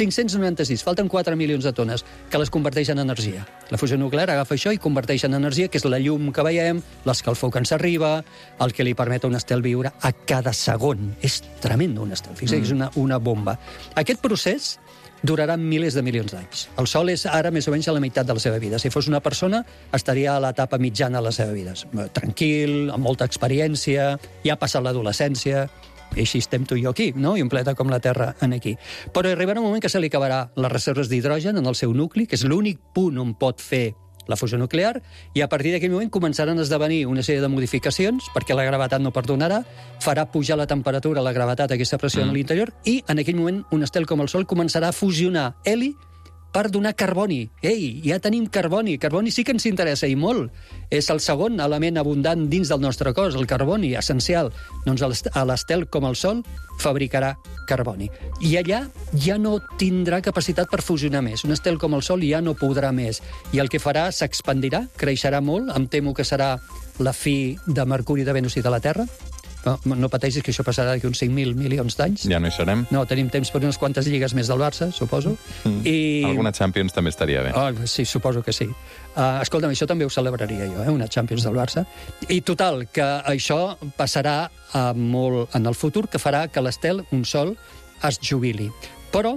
596. Falten 4 milions de tones que les converteix en energia. La fusió nuclear agafa això i converteix en energia, que és la llum que veiem, l'escalfor que ens arriba, el que li permet a un estel viure a cada segon. És tremendo, un estel. Fixeu, és una bomba. Aquest procés durarà milers de milions d'anys. El Sol és ara més o menys a la meitat de la seva vida. Si fos una persona, estaria a l'etapa mitjana de la seva vida. Tranquil, amb molta experiència, ja ha passat l'adolescència, i així estem tu i jo aquí, no? I un planeta com la Terra en aquí. Però arribarà un moment que se li acabarà les reserves d'hidrogen en el seu nucli, que és l'únic punt on pot fer la fusió nuclear, i a partir d'aquell moment començaran a esdevenir una sèrie de modificacions, perquè la gravetat no perdonarà, farà pujar la temperatura, la gravetat, aquesta pressió a l'interior, i en aquell moment un estel com el Sol començarà a fusionar heli per donar carboni. Ei, ja tenim carboni. Carboni sí que ens interessa, i molt. És el segon element abundant dins del nostre cos, el carboni, essencial. Doncs l'estel com el Sol fabricarà carboni. I allà ja no tindrà capacitat per fusionar més. Un estel com el Sol ja no podrà més. I el que farà s'expandirà, creixerà molt. Em temo que serà la fi de Mercuri, de Venus i de la Terra. No pateixis, que això passarà d'aquí uns 5.000 milions d'anys. Ja no hi serem. No, tenim temps per unes quantes lligues més del Barça, suposo. Alguna Champions també estaria bé. Sí, suposo que sí. Escolta'm, això també ho celebraria jo, una Champions del Barça. I total, que això passarà molt en el futur, que farà que l'estel, un Sol, es jubili. Però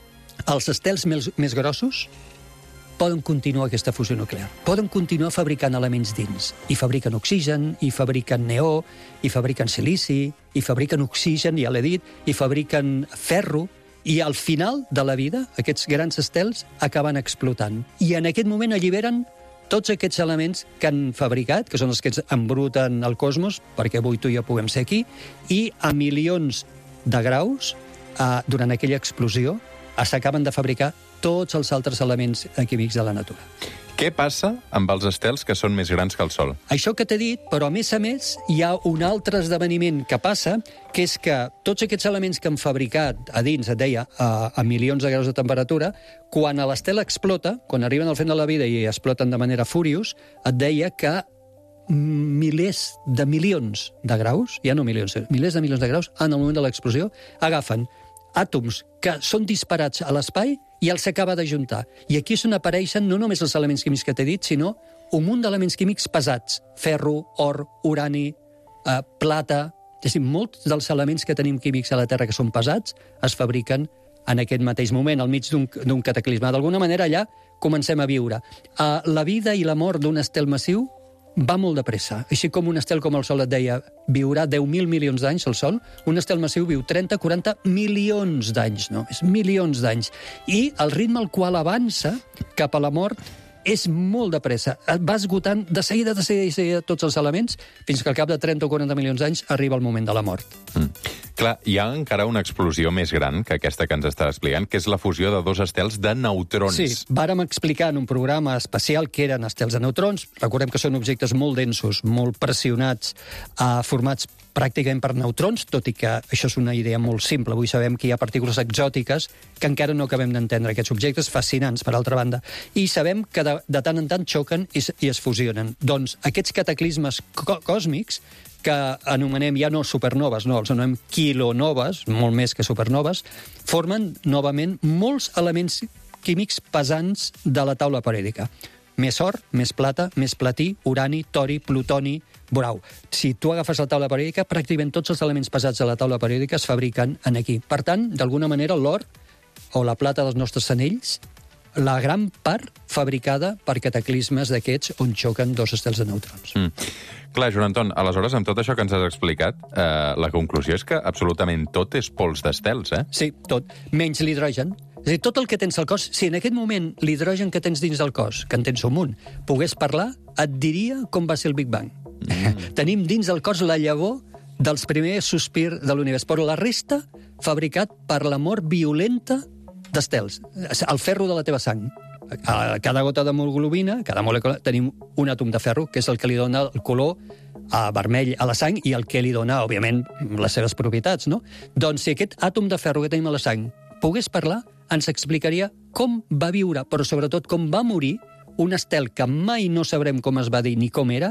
els estels més grossos poden continuar aquesta fusió nuclear. Poden continuar fabricant elements dins. I fabriquen oxigen, i fabriquen neó, i fabriquen silici, i fabriquen oxigen, ja l'he dit, i fabriquen ferro, i al final de la vida aquests grans estels acaben explotant. I en aquest moment alliberen tots aquests elements que han fabricat, que són els que ens embruten el cosmos, perquè avui tu i jo puguem ser aquí, i a milions de graus, durant aquella explosió, s'acaben de fabricar tots els altres elements químics de la natura. Què passa amb els estels que són més grans que el Sol? Això que t'he dit, però a més, hi ha un altre esdeveniment que passa, que és que tots aquests elements que han fabricat a dins, et deia, a milions de graus de temperatura, quan l'estel explota, quan arriben al fin de la vida i exploten de manera furious, et deia que milers de milions de graus, ja no milions, milers de milions de graus, en el moment de l'explosió, agafen àtoms que són disparats a l'espai i els s'acaba d'ajuntar. I aquí és on apareixen no només els elements químics que t'he dit, sinó un munt d'elements químics pesats. Ferro, or, urani, plata... És a dir, molts dels elements que tenim químics a la Terra que són pesats es fabriquen en aquest mateix moment, al mig d'un cataclisme. D'alguna manera, allà comencem a viure. La vida i la mort d'un estel massiu va molt de pressa. Així com un estel com el Sol, et deia, viurà 10.000 milions d'anys, el Sol, un estel massiu viu 30-40 milions d'anys, no? És milions d'anys. I el ritme al qual avança cap a la mort és molt de pressa. Va esgotant de seguida tots els elements, fins que al cap de 30 o 40 milions d'anys arriba el moment de la mort. Clar, hi ha encara una explosió més gran que aquesta que ens està explicant, que és la fusió de dos estels de neutrons. Sí, vàrem explicar en un programa especial que eren estels de neutrons. Recordem que són objectes molt densos, molt pressionats, formats pràcticament per neutrons, tot i que això és una idea molt simple. Avui sabem que hi ha partícules exòtiques que encara no acabem d'entendre, aquests objectes fascinants, per altra banda. I sabem que de tant en tant xoquen i es fusionen. Doncs aquests cataclismes còsmics, que anomenem ja no supernoves, no, els anomenem quilonoves, molt més que supernoves, formen novament molts elements químics pesants de la taula periòdica. Més or, més plata, més platí, urani, tori, plutoni, borau. Si tu agafes la taula periòdica, pràcticament tots els elements pesats de la taula periòdica es fabriquen aquí. Per tant, d'alguna manera, l'or o la plata dels nostres anells, la gran part fabricada per cataclismes d'aquests on xoquen dos estels de neutrons. Clar, Joan Anton, aleshores, amb tot això que ens has explicat, la conclusió és que absolutament tot és pols d'estels, eh? Sí, tot. Menys l'hidrogen. És a dir, tot el que tens al cos, si en aquest moment l'hidrogen que tens dins del cos, que en tens un munt, pogués parlar, et diria com va ser el Big Bang. Tenim dins del cos la llavor dels primers sospirs de l'univers, però la resta fabricat per la mort violenta d'estels. El ferro de la teva sang. A cada gota d'hemoglobina, cada molècula, tenim un àtom de ferro, que és el que li dona el color vermell a la sang i el que li dona, òbviament, les seves propietats, no? Doncs si aquest àtom de ferro que tenim a la sang pogués parlar, ens explicaria com va viure, però sobretot com va morir un estel que mai no sabrem com es va dir ni com era,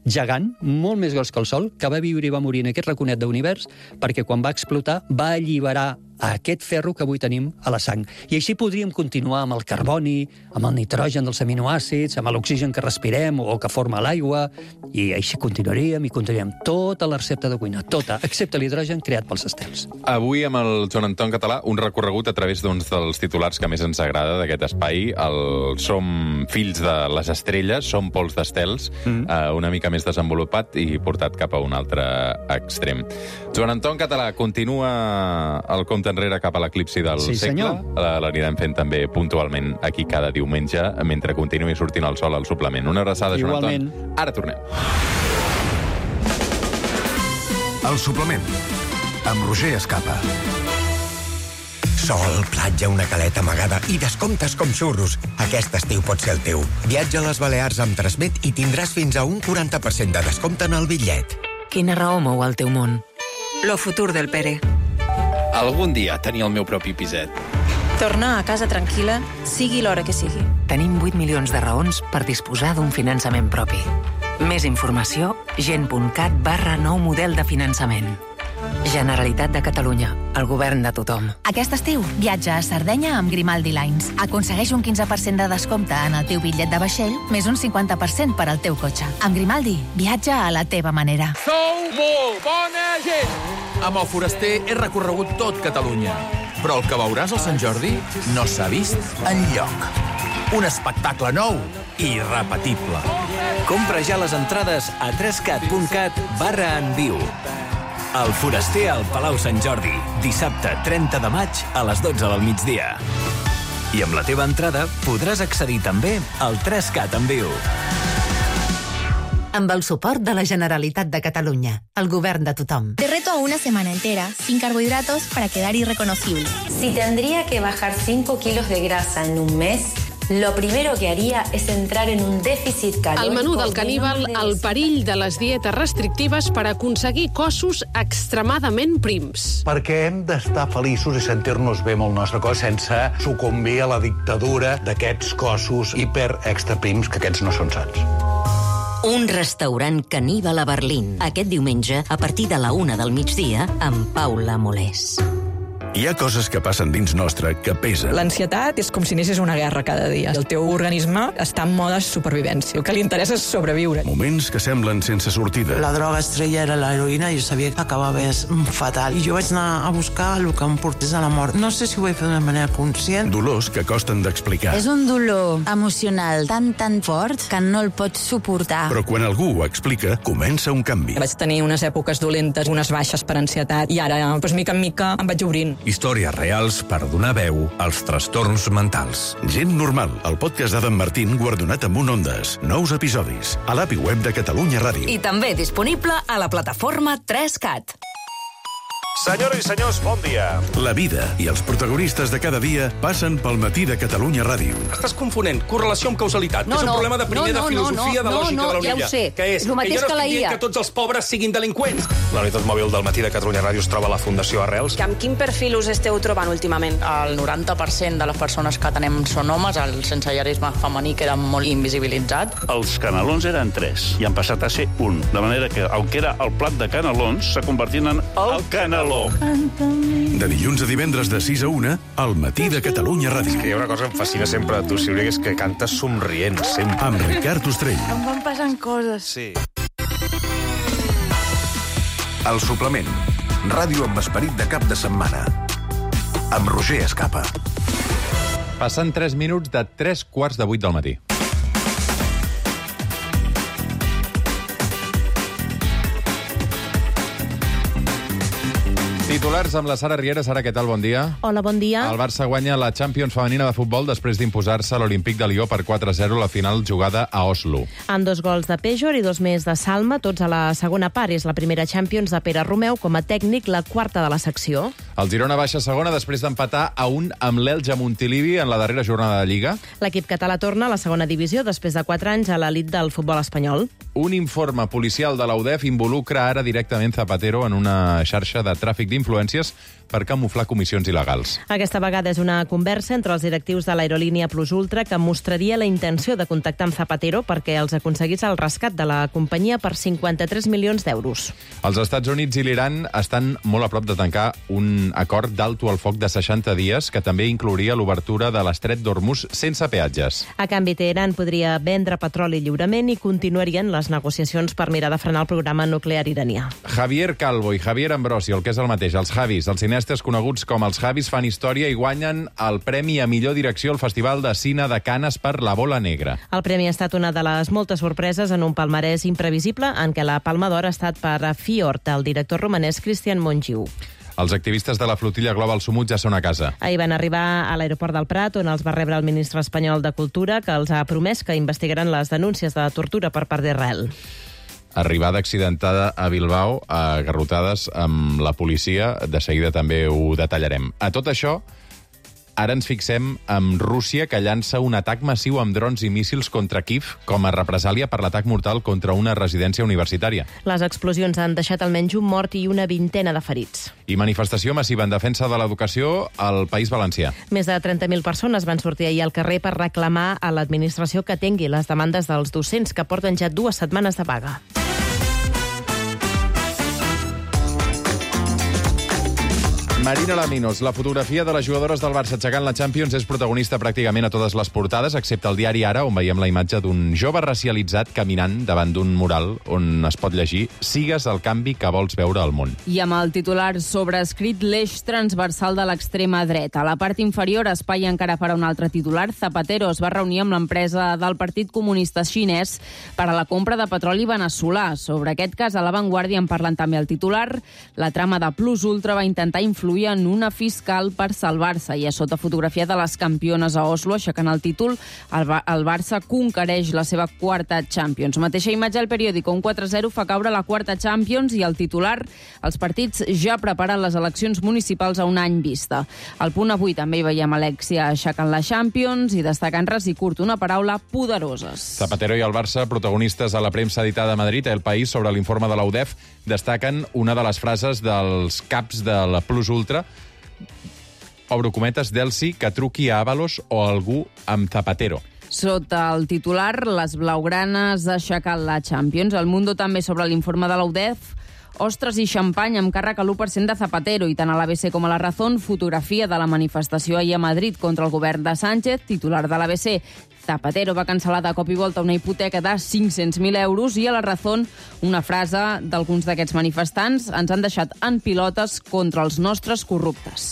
gegant, molt més gros que el Sol, que va viure i va morir en aquest raconet d'univers, perquè quan va explotar va alliberar a aquest ferro que avui tenim a la sang. I així podríem continuar amb el carboni, amb el nitrogen dels aminoàcids, amb l'oxigen que respirem o que forma l'aigua, i així continuaríem tota la recepta de cuina, tota, excepte l'hidrogen creat pels estels. Avui, amb el Joan Anton Català, un recorregut a través d'uns dels titulars que més ens agrada d'aquest espai. Som fills de les estrelles, som pols d'estels, una mica més desenvolupat i portat cap a un altre extrem. Joan Anton Català, continua el compte enrere cap a l'eclipsi del segle. L'anirem fent també puntualment aquí cada diumenge, mentre continuï sortint el sol al suplement. Una abraçada, Joan Anton. Ara tornem. El suplement, amb Roger Escapa. Sol, platja, una caleta amagada i descomptes com xurros. Aquest estiu pot ser el teu. Viatja a les Balears amb Transmet i tindràs fins a un 40% de descompte en el bitllet. Quina raó mou el teu món? Lo futur del Pere. Algun dia tenir el meu propi piset. Tornar a casa tranquil·la, sigui l'hora que sigui. Tenim 8 milions de raons per disposar d'un finançament propi. Més informació, gent.cat/nou model de finançament. Generalitat de Catalunya, el govern de tothom. Aquest estiu, viatja a Sardenya amb Grimaldi Lines. Aconsegueix un 15% de descompte en el teu bitllet de vaixell, més un 50% per al teu cotxe. Amb Grimaldi, viatja a la teva manera. Sou molt bona gent! Amb el Foraster he recorregut tot Catalunya. Però el que veuràs al Sant Jordi no s'ha vist enlloc. Un espectacle nou i irrepetible. Compra ja les entrades a trescat.cat/enviu. El Foraster al Palau Sant Jordi, dissabte 30 de maig a les 12 del migdia. I amb la teva entrada podràs accedir també al 3Cat en viu. Amb el suport de la Generalitat de Catalunya, el govern de tothom. Te reto a una semana entera, sin carbohidratos, para quedar irreconocible. Si tendría que bajar 5 kilos de grasa en un mes, lo primero que haría es entrar en un déficit calórico. El menú del caníbal, el perill de les dietes restrictives per aconseguir cossos extremadament prims. Perquè hem d'estar feliços i sentir-nos bé amb el nostre cos sense sucumbir a la dictadura d'aquests cossos hiper-extraprims, que aquests no són sants. Un restaurant caníbal a Berlín. Aquest diumenge, a partir de la 1 del migdia, amb Paula Molés. Hi ha coses que passen dins nostre que pesen. L'ansietat és com si anessis una guerra cada dia. El teu organisme està en mode supervivència. El que li interessa és sobreviure. Moments que semblen sense sortida. La droga estrella era l'heroïna i jo sabia que acabava fatal. I jo vaig anar a buscar el que em portés a la mort. No sé si ho vaig fer d'una manera conscient. Dolors que costen d'explicar. És un dolor emocional tan fort que no el pots suportar. Però quan algú ho explica, comença un canvi. Vaig tenir unes èpoques dolentes, unes baixes per ansietat, i ara, mica en mica, em vaig obrint. Històries reals per donar veu als trastorns mentals. Gent normal, el podcast d'Adam Martín guardonat amb un Ondes. Nous episodis a l'API web de Catalunya Ràdio. I també disponible a la plataforma 3Cat. Senyores i senyors, bon dia. La vida i els protagonistes de cada dia passen pel matí de Catalunya Ràdio. Estàs confonent correlació amb causalitat, que és un problema de primer de filosofia de lògica de la Unilla. Ja ho sé, que és el mateix que la IA. que tots els pobres siguin delinqüents. La unitat mòbil del matí de Catalunya Ràdio es troba a la Fundació Arrels. Amb quin perfil us esteu trobant últimament? El 90% de les persones que tenem són homes, el sensellarisme femení queda molt invisibilitzat. Els canelons eren 3 i han passat a ser 1, de manera que el que era el plat de canelons s'ha convertit en el caneló. De dilluns a divendres de 6 a 1, al matí de Catalunya Ràdio. És que hi ha una cosa que em fascina sempre de tu, Sílvia, que és que cantes somrient, sempre. Amb Ricard Ostrell. Em van passant coses. Sí. El suplement. Ràdio amb esperit de cap de setmana. Amb Roger Escapa. Passen 3 minuts de 3:15 del matí. Titulars amb la Sara Riera. Sara, què tal? Bon dia. Hola, bon dia. El Barça guanya la Champions femenina de futbol després d'imposar-se a l'Olímpic de Lió per 4-0 a la final jugada a Oslo. Amb 2 gols de Péjor i 2 més de Salma, tots a la segona part. És la primera Champions de Pere Romeu com a tècnic, la quarta de la secció. El Girona baixa segona després d'empatar a 1 amb l'Elx a Montilivi en la darrera jornada de Lliga. L'equip català torna a la segona divisió després de 4 anys a l'elit del futbol espanyol. Un informe policial de la UDEF involucra ara directament Zapatero en una xarxa de tràfic d'influència influències per camuflar comissions il·legals. Aquesta vegada és una conversa entre els directius de l'aerolínia Plus Ultra que mostraria la intenció de contactar amb Zapatero perquè els aconseguís el rescat de la companyia per 53 milions d'euros. Els Estats Units i l'Iran estan molt a prop de tancar un acord d'alto al foc de 60 dies que també inclouria l'obertura de l'estret d'Hormuz sense peatges. A canvi, Teheran podria vendre petroli lliurement i continuarien les negociacions per mirar de frenar el programa nuclear iranià. Javier Calvo i Javier Ambrosio, el que és el mateix, els Javis, els cineastes coneguts com els Javis, fan història i guanyen el Premi a Millor Direcció al Festival de Cine de Canes per La Bola Negra. El premi ha estat una de les moltes sorpreses en un palmarès imprevisible en què la Palma d'Or ha estat per Fiort, el director romanès Christian Mongiu. Els activistes de la flotilla Global Sumut ja són a casa. Ahir van arribar a l'aeroport del Prat, on els va rebre el ministre espanyol de Cultura, que els ha promès que investigaran les denúncies de tortura per part d'Israel. Arribada accidentada a Bilbao, a garrotades amb la policia. De seguida també ho detallarem. A tot això, ara ens fixem en Rússia, que llança un atac massiu amb drons i míssils contra Kiev com a represàlia per l'atac mortal contra una residència universitària. Les explosions han deixat almenys un mort i una vintena de ferits. I manifestació massiva en defensa de l'educació al País Valencià. Més de 30.000 persones van sortir ahir al carrer per reclamar a l'administració que atengui les demandes dels docents que porten ja 2 setmanes de vaga. Marina Laminos, la fotografia de les jugadores del Barça aixecant la Champions és protagonista pràcticament a totes les portades, excepte el diari Ara, on veiem la imatge d'un jove racialitzat caminant davant d'un mural on es pot llegir «Sigues el canvi que vols veure al món». I amb el titular sobreescrit l'eix transversal de l'extrema dreta. A la part inferior, espai encara per a un altre titular, Zapatero es va reunir amb l'empresa del Partit Comunista Xinès per a la compra de petroli veneçolà. Sobre aquest cas, a La Vanguardia en parlen també el titular. La trama de Plus Ultra va intentar influir en una fiscal per salvar-se i a sota fotografia de les campiones a Oslo, aixecant el títol, el Barça conquereix la seva quarta Champions. Mateixa imatge al periòdico, un 4-0 fa caure la quarta Champions i el titular, els partits ja preparen les eleccions municipals a un any vista. Al Punt Avui també hi veiem Alexia aixecant la Champions i destacant ras i curt una paraula, poderoses. Zapatero i el Barça, protagonistes a la premsa editada a Madrid, El País, sobre l'informe de la UDEF, destaquen una de les frases dels caps de la Plus Ultra, obro cometes, d'Elsi, que truqui a Ábalos o a algú amb Zapatero. Sota el titular, les blaugranes aixecant la Champions. El Mundo també sobre l'informe de la UDEF, ostres i xampany amb càrrec a l'1% de Zapatero, i tant a l'ABC com a la Razón, fotografia de la manifestació ahir a Madrid contra el govern de Sánchez, titular de l'ABC, Zapatero va cancel·lar de cop i volta una hipoteca de 500.000 euros, i a la Razón una frase d'alguns d'aquests manifestants: ens han deixat en pilotes contra els nostres corruptes.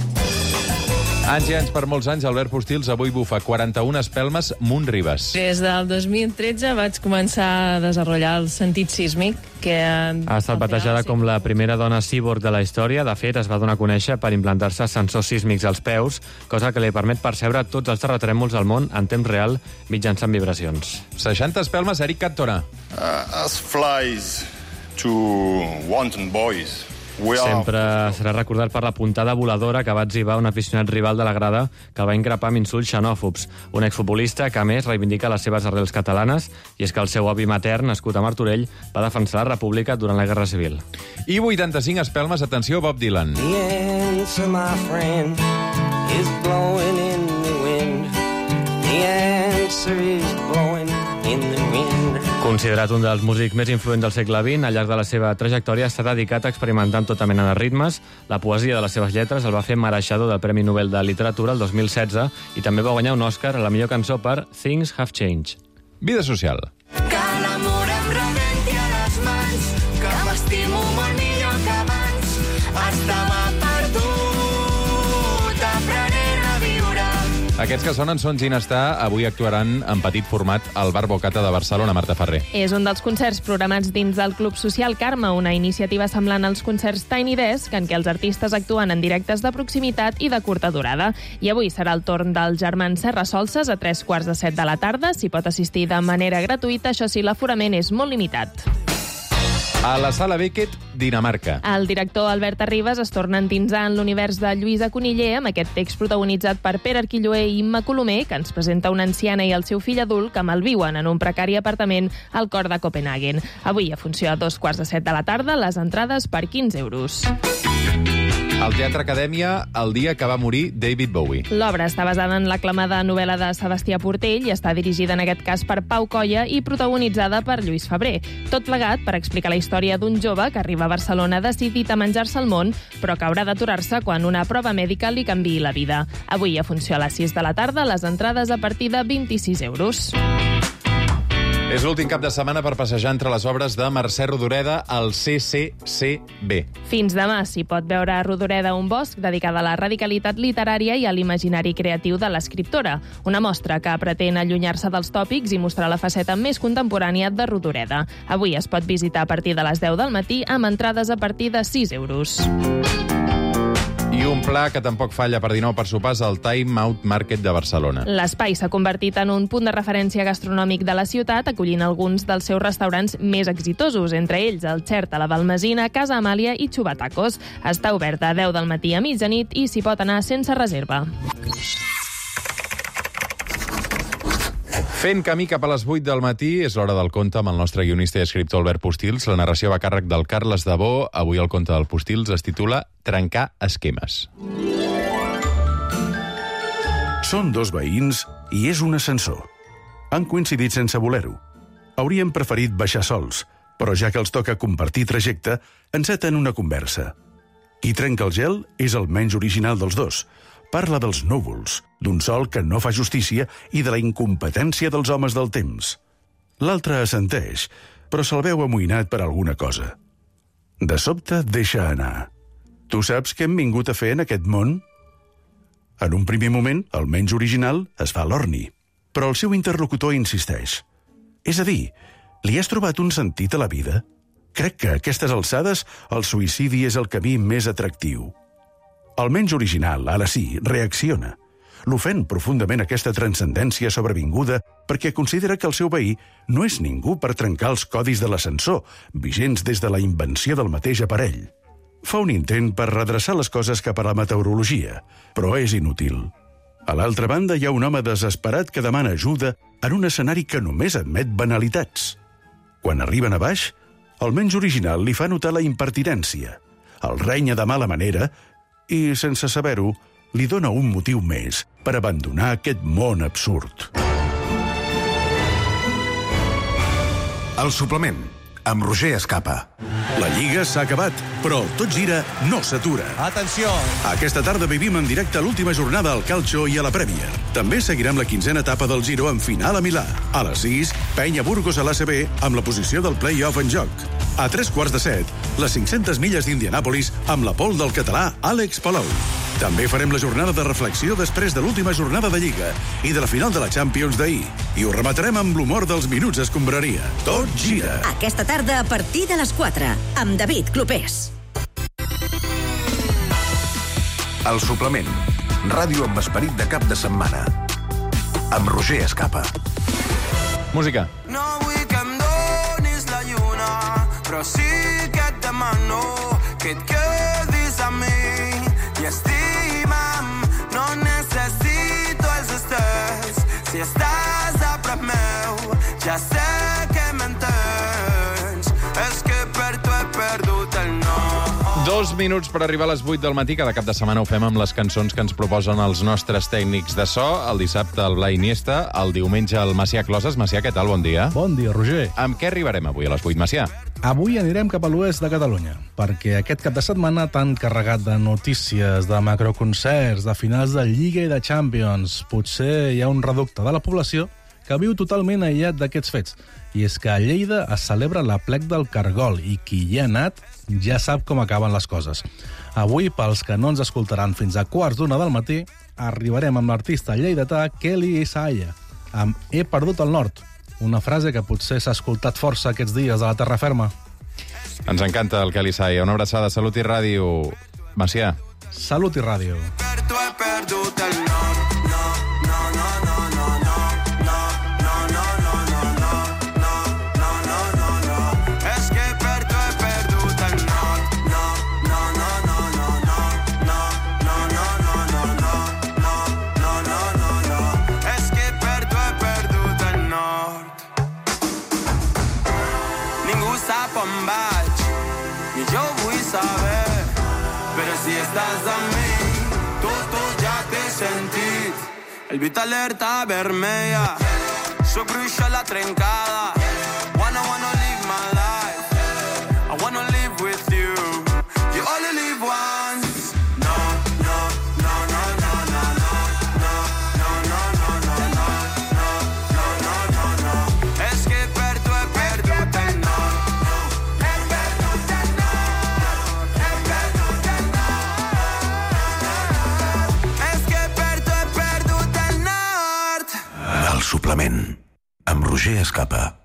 Anys i anys, per molts anys, Albert Postils avui bufa 41 espelmes Munt-Ribes. Des del 2013 vaig començar a desenvolupar el sentit sísmic, que ha estat batejada com la primera dona cíborg de la història. De fet, es va donar a conèixer per implantar-se sensors sísmics als peus, cosa que li permet percebre tots els terratrèmols al món en temps real mitjançant vibracions. 60 espelmes, Eric Cantona. As flies to wanton boys. Sempre serà recordat per la puntada voladora que va etzibar un aficionat rival de la grada que el va increpar amb insults xenòfobs. Un exfutbolista que, a més, reivindica les seves arrels catalanes, i és que el seu avi matern, nascut a Martorell, va defensar la República durant la Guerra Civil. I 85 espelmes, atenció, Bob Dylan. The answer, my friend, is blowing in the wind. The answer is blowing in the wind. Considerat un dels músics més influents del segle XX, al llarg de la seva trajectòria s'ha dedicat a experimentar amb tota mena de ritmes. La poesia de les seves lletres el va fer mereixedor del Premi Nobel de Literatura el 2016 i també va guanyar un Òscar a la millor cançó per Things Have Changed. Vida social. Que l'amor em rebenti a les mans, que m'estimo molt millor que abans. Estava perdut, aprenent a viure. Aquests que sonen són Ginestar. Avui actuaran en petit format al Bar Bocata de Barcelona, Marta Ferrer. És un dels concerts programats dins del Club Social Carme, una iniciativa semblant als concerts Tiny Desk, en què els artistes actuen en directes de proximitat i de curta durada. I avui serà el torn dels germans Serra Solses a 3:45 de la tarda. S'hi pot assistir de manera gratuïta, això sí, l'aforament és molt limitat. A la Sala Beckett, Dinamarca. El director Albert Arribas es torna a endinsar en l'univers de Lluïsa Coniller amb aquest text protagonitzat per Pere Arquilloé i Imma Colomer, que ens presenta una anciana i el seu fill adult que malviuen en un precari apartament al cor de Copenhagen. Avui, a funció a 2:45 de la tarda, les entrades per 15 euros. Al Teatre Acadèmia, el dia que va morir David Bowie. L'obra està basada en l'aclamada novel·la de Sebastià Portell i està dirigida en aquest cas per Pau Colla i protagonitzada per Lluís Febrer. Tot plegat per explicar la història d'un jove que arriba a Barcelona decidit a menjar-se el món, però que haurà d'aturar-se quan una prova mèdica li canviï la vida. Avui, a funció a les 6 de la tarda, les entrades a partir de 26 euros. És l'últim cap de setmana per passejar entre les obres de Mercè Rodoreda al CCCB. Fins demà s'hi pot veure a Rodoreda un bosc dedicada a la radicalitat literària i a l'imaginari creatiu de l'escriptora. Una mostra que pretén allunyar-se dels tòpics i mostrar la faceta més contemporània de Rodoreda. Avui es pot visitar a partir de les 10 del matí amb entrades a partir de 6 euros. I un pla que tampoc falla per dinar per sopars al Time Out Market de Barcelona. L'espai s'ha convertit en un punt de referència gastronòmic de la ciutat, acollint alguns dels seus restaurants més exitosos, entre ells el Xert a la Balmesina, Casa Amàlia i Xubatacos. Està obert a 10 del matí a mitjanit i s'hi pot anar sense reserva. Fent camí cap a les 8 del matí, és l'hora del conte amb el nostre guionista i escriptor Albert Postils. La narració va a càrrec del Carles Dabó. Avui el conte del Postils es titula Trencar esquemes. Són dos veïns i és un ascensor. Han coincidit sense voler-ho. Haurien preferit baixar sols, però ja que els toca compartir trajecte, enceten una conversa. Qui trenca el gel és el menys original dels dos. Parla dels núvols, d'un sol que no fa justícia i de la incompetència dels homes del temps. L'altre assenteix, però se'l veu amoïnat per alguna cosa. De sobte deixa anar. Tu saps què hem vingut a fer en aquest món? En un primer moment, el menys original es fa l'orni, però el seu interlocutor insisteix. És a dir, li has trobat un sentit a la vida? Crec que a aquestes alçades el suïcidi és el camí més atractiu. El menys original, ara sí, reacciona. L'ofèn profundament aquesta transcendència sobrevinguda perquè considera que el seu veí no és ningú per trencar els codis de l'ascensor, vigents des de la invenció del mateix aparell. Fa un intent per redreçar les coses cap a la meteorologia, però és inútil. A l'altra banda hi ha un home desesperat que demana ajuda en un escenari que només admet banalitats. Quan arriben a baix, el menys original li fa notar la impertinència. El renya de mala manera i, sense saber-ho, li dona un motiu més per abandonar aquest món absurd. El suplement, amb Roger Escapa. La Lliga s'ha acabat, però Tot Gira no s'atura. Atenció! Aquesta tarda vivim en directe l'última jornada al Calcio i a la Premier. També seguirem la 15a etapa del Giro en final a Milà. A les 6, Penya Burgos a l'ACB amb la posició del play-off en joc. A 7:15, les 500 milles d'Indianàpolis amb la pole del català Àlex Palou. També farem la jornada de reflexió després de l'última jornada de Lliga i de la final de la Champions d'ahir. I ho rematarem amb l'humor dels minuts escombraria. Tot gira. Aquesta tarda a partir de les 4, amb David Clopés. El suplement. Ràdio amb esperit de cap de setmana. Amb Roger Escapa. Música. No vull que em donis la lluna, però sí que et demano que et quedis amb mi i estima'm. No necessito els estels si estàs a prop meu. Ja sé que m'entens, és que per tu he perdut el nom. 2 minuts per arribar a les 8 del matí. Cada cap de setmana ho fem amb les cançons que ens proposen els nostres tècnics de so. El dissabte el Blai Iniesta, el diumenge el Macià Closes. Macià, què tal? Bon dia. Bon dia, Roger. Amb què arribarem avui a les 8, Macià? Avui anirem cap a l'oest de Catalunya, perquè aquest cap de setmana tan carregat de notícies, de macroconcerts, de finals de Lliga i de Champions, potser hi ha un reducte de la població que viu totalment aïllat d'aquests fets. I és que a Lleida es celebra l'Aplec del Cargol i qui hi ha anat ja sap com acaben les coses. Avui, pels que no ens escoltaran fins a 1:15 del matí, arribarem amb l'artista lleidatà Kelly Isaiah, amb He perdut el nord, una frase que potser s'ha escoltat força aquests dies a la terra ferma. Ens encanta el Kelly Isaiah. Una abraçada. Salut i ràdio. Macià. Salut i ràdio. Per tu he perdut el nord. És que per tu he jo vull saber. Però si estàs amb mi, tot ja té sentit. El bit alerta vermella, sóc bruixa la trencada. Wanna live my life, I wanna live with you. You only live once. No, no, no, no, no, no, no, no, no, no, no, no, no, no, no, no. És que per tu he perdut el nord. He perdut el nord. He perdut el nord. És que per tu he perdut el nord. El suplement, amb Roger Escapa.